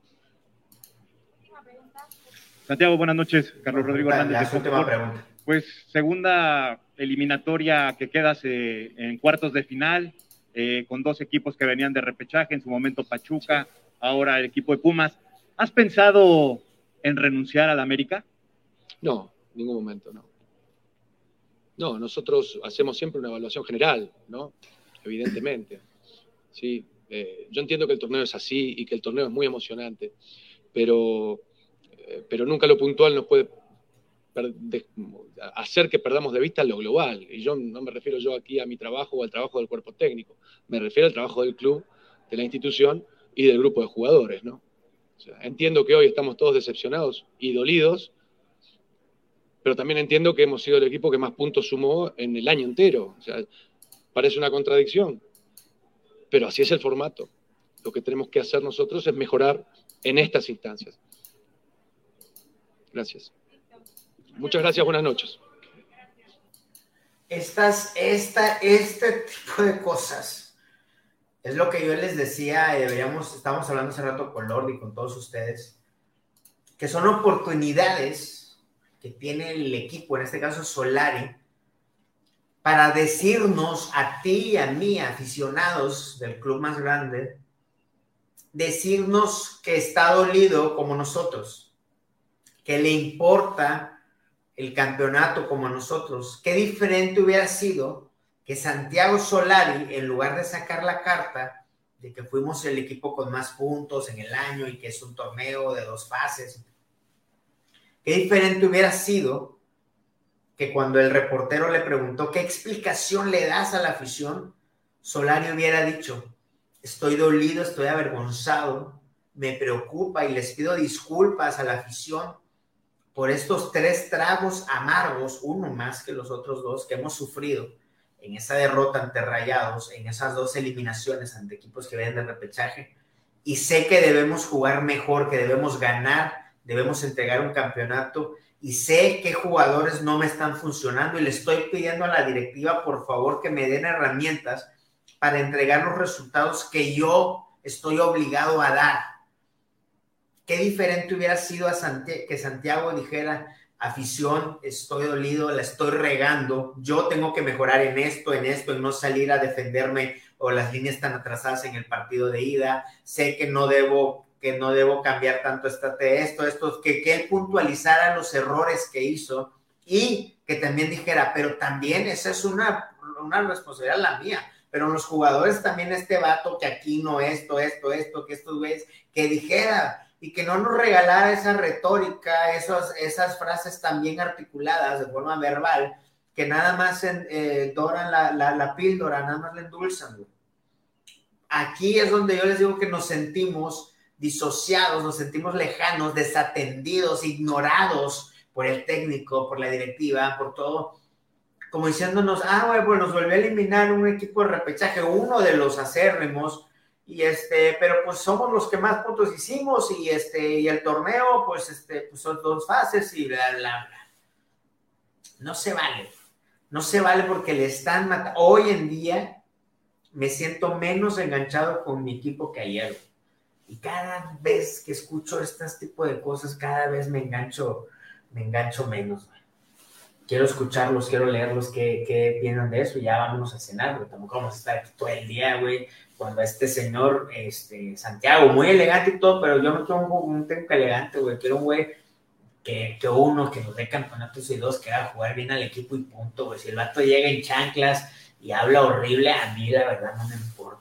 Santiago, buenas noches. Carlos Rodrigo Hernández. La última pregunta. Pues segunda eliminatoria que quedas eh, en cuartos de final, eh, con dos equipos que venían de repechaje, en su momento Pachuca, ahora el equipo de Pumas. ¿Has pensado en renunciar al América? No, en ningún momento, no. No, nosotros hacemos siempre una evaluación general, ¿no? Evidentemente. Sí, eh, yo entiendo que el torneo es así y que el torneo es muy emocionante, pero, eh, pero nunca lo puntual nos puede de, hacer que perdamos de vista lo global. Y yo no me refiero yo aquí a mi trabajo o al trabajo del cuerpo técnico, me refiero al trabajo del club, de la institución y del grupo de jugadores, ¿no? O sea, entiendo que hoy estamos todos decepcionados y dolidos, pero también entiendo que hemos sido el equipo que más puntos sumó en el año entero. O sea, parece una contradicción, pero así es el formato. Lo que tenemos que hacer nosotros es mejorar en estas instancias. Gracias. Muchas gracias, buenas noches. Estas, esta, este tipo de cosas es lo que yo les decía, y deberíamos, estábamos hablando hace rato con Lord y con todos ustedes, que son oportunidades que tiene el equipo, en este caso Solari, para decirnos a ti y a mí, aficionados del club más grande, decirnos que está dolido como nosotros, que le importa el campeonato como a nosotros. Qué diferente hubiera sido que Santiago Solari, en lugar de sacar la carta de que fuimos el equipo con más puntos en el año y que es un torneo de dos fases, qué diferente hubiera sido que cuando el reportero le preguntó qué explicación le das a la afición, Solari hubiera dicho: estoy dolido, estoy avergonzado, me preocupa y les pido disculpas a la afición por estos tres tragos amargos, uno más que los otros dos que hemos sufrido en esa derrota ante Rayados, en esas dos eliminaciones ante equipos que vienen de repechaje, y sé que debemos jugar mejor, que debemos ganar, debemos entregar un campeonato, y sé qué jugadores no me están funcionando y le estoy pidiendo a la directiva, por favor, que me den herramientas para entregar los resultados que yo estoy obligado a dar. Qué diferente hubiera sido a Santi- que Santiago dijera: afición, estoy dolido, la estoy regando, yo tengo que mejorar en esto, en esto, en no salir a defenderme o las líneas tan atrasadas en el partido de ida, sé que no debo que no debo cambiar tanto esta, esto, esto, que, que él puntualizara los errores que hizo y que también dijera, pero también esa es una, una responsabilidad la mía, pero los jugadores también este vato que aquí no esto, esto, esto, que esto es, que dijera y que no nos regalara esa retórica, esos, esas frases tan bien articuladas de forma verbal, que nada más eh, doran la, la, la píldora, nada más la endulzan. Aquí es donde yo les digo que nos sentimos disociados, nos sentimos lejanos, desatendidos, ignorados por el técnico, por la directiva, por todo, como diciéndonos, ah, güey, pues nos volvió a eliminar un equipo de repechaje, uno de los acérrimos, y este, pero pues somos los que más puntos hicimos, y este, y el torneo, pues este, pues son dos fases, y bla, bla, bla. No se vale, no se vale porque le están matando. Hoy en día me siento menos enganchado con mi equipo que ayer, y cada vez que escucho este tipo de cosas, cada vez me engancho, me engancho menos, güey. Quiero escucharlos, quiero leerlos, qué, qué piensan de eso, y ya vámonos a cenar, pero tampoco vamos a estar aquí todo el día, güey, cuando este señor, este, Santiago, muy elegante y todo, pero yo no quiero un, un técnico elegante, güey, quiero un güey que, que uno, que nos dé campeonatos, y dos, que haga jugar bien al equipo y punto, güey. Si el vato llega en chanclas y habla horrible, a mí la verdad no me importa.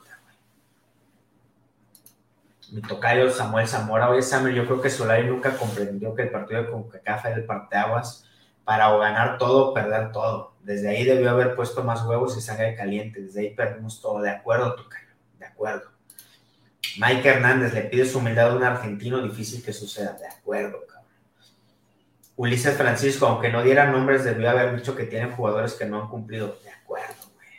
Mi tocayo Samuel Zamora: oye, Samuel, yo creo que Solari nunca comprendió que el partido de CONCACAF era el parteaguas para o ganar todo o perder todo. Desde ahí debió haber puesto más huevos y sangre caliente. Desde ahí perdimos todo. De acuerdo, tocayo, de acuerdo. Mike Hernández: le pide su humildad a un argentino, difícil que suceda. De acuerdo, cabrón. Ulises Francisco: aunque no diera nombres, debió haber dicho que tienen jugadores que no han cumplido. De acuerdo.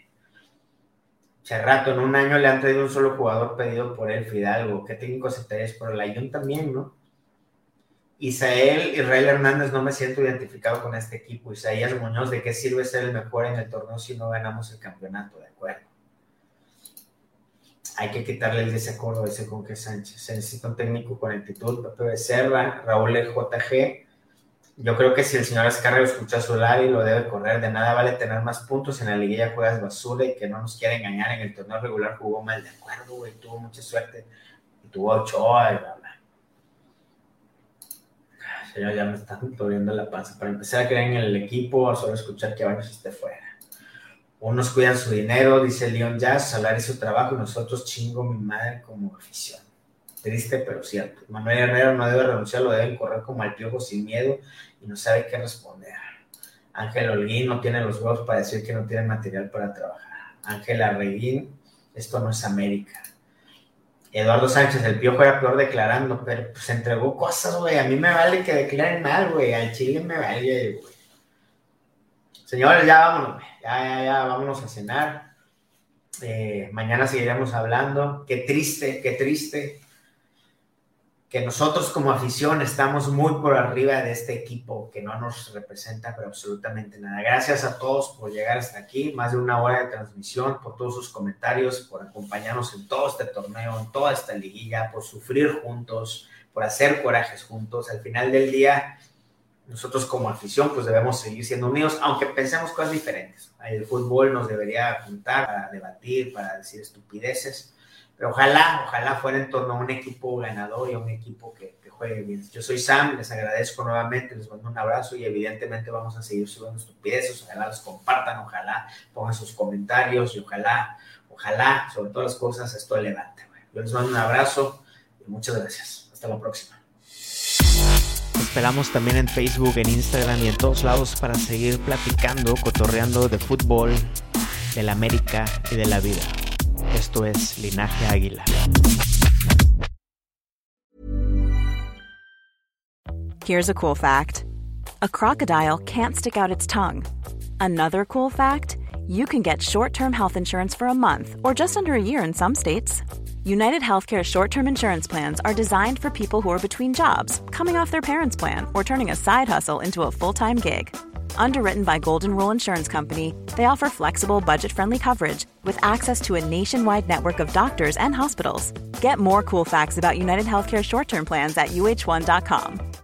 Rato, en un año le han traído un solo jugador pedido por él, Fidalgo. ¿Qué técnico aceptarías por el Ayun también, no? Isael Israel Hernández: no me siento identificado con este equipo. Isaías Muñoz: ¿de qué sirve ser el mejor en el torneo si no ganamos el campeonato? De acuerdo. hay que quitarle el desacuerdo ese con que Sánchez. Se necesita un técnico con actitud, Pepe Becerra, Raúl el J G. Yo creo que si el señor Azcárraga escucha a Solari, lo debe correr. De nada vale tener más puntos. En la liguilla juegas basura y que no nos quiera engañar. En el torneo regular jugó mal, de acuerdo, güey. Tuvo mucha suerte. Y tuvo Ochoa y bla, bla. Señor, ya me están doliendo la panza. Para empezar a creer en el equipo, a solo escuchar que Baños esté fuera. Unos cuidan su dinero, dice Leon Jazz, Solari su trabajo y nosotros chingo mi madre como afición. Triste, pero cierto. Manuel Herrera no debe renunciar, lo deben correr como al Piojo sin miedo y no sabe qué responder. Ángel Holguín no tiene los huevos para decir que no tiene material para trabajar. Ángel Arreguín, esto no es América. Eduardo Sánchez, el Piojo era peor declarando, pero pues entregó cosas, güey. A mí me vale que declaren mal, güey. Al Chile me vale, güey. Señores, ya vámonos, güey. Ya, ya, ya, vámonos a cenar. Eh, mañana seguiremos hablando. Qué triste, qué triste que nosotros como afición estamos muy por arriba de este equipo que no nos representa pero absolutamente nada. Gracias a todos por llegar hasta aquí, más de una hora de transmisión, por todos sus comentarios, por acompañarnos en todo este torneo, en toda esta liguilla, por sufrir juntos, por hacer corajes juntos. Al final del día, nosotros como afición pues debemos seguir siendo unidos, aunque pensemos cosas diferentes. El fútbol nos debería juntar para debatir, para decir estupideces. Pero ojalá, ojalá fuera en torno a un equipo ganador y a un equipo que, que juegue bien. Yo soy Sam, les agradezco nuevamente, les mando un abrazo y evidentemente vamos a seguir subiendo estupideces. Ojalá los compartan, ojalá pongan sus comentarios y ojalá, ojalá, sobre todas las cosas, esto levante. Yo les mando un abrazo y muchas gracias. Hasta la próxima. Esperamos también en Facebook, en Instagram y en todos lados para seguir platicando, cotorreando de fútbol, de la América y de la vida. Esto es Linaje Águila. Here's a cool fact. A crocodile can't stick out its tongue. Another cool fact, you can get short-term health insurance for a month or just under a year in some states. United Healthcare short-term insurance plans are designed for people who are between jobs, coming off their parents' plan, or turning a side hustle into a full-time gig. Underwritten by Golden Rule Insurance Company, they offer flexible, budget-friendly coverage with access to a nationwide network of doctors and hospitals. Get more cool facts about United Healthcare short-term plans at U H one dot com.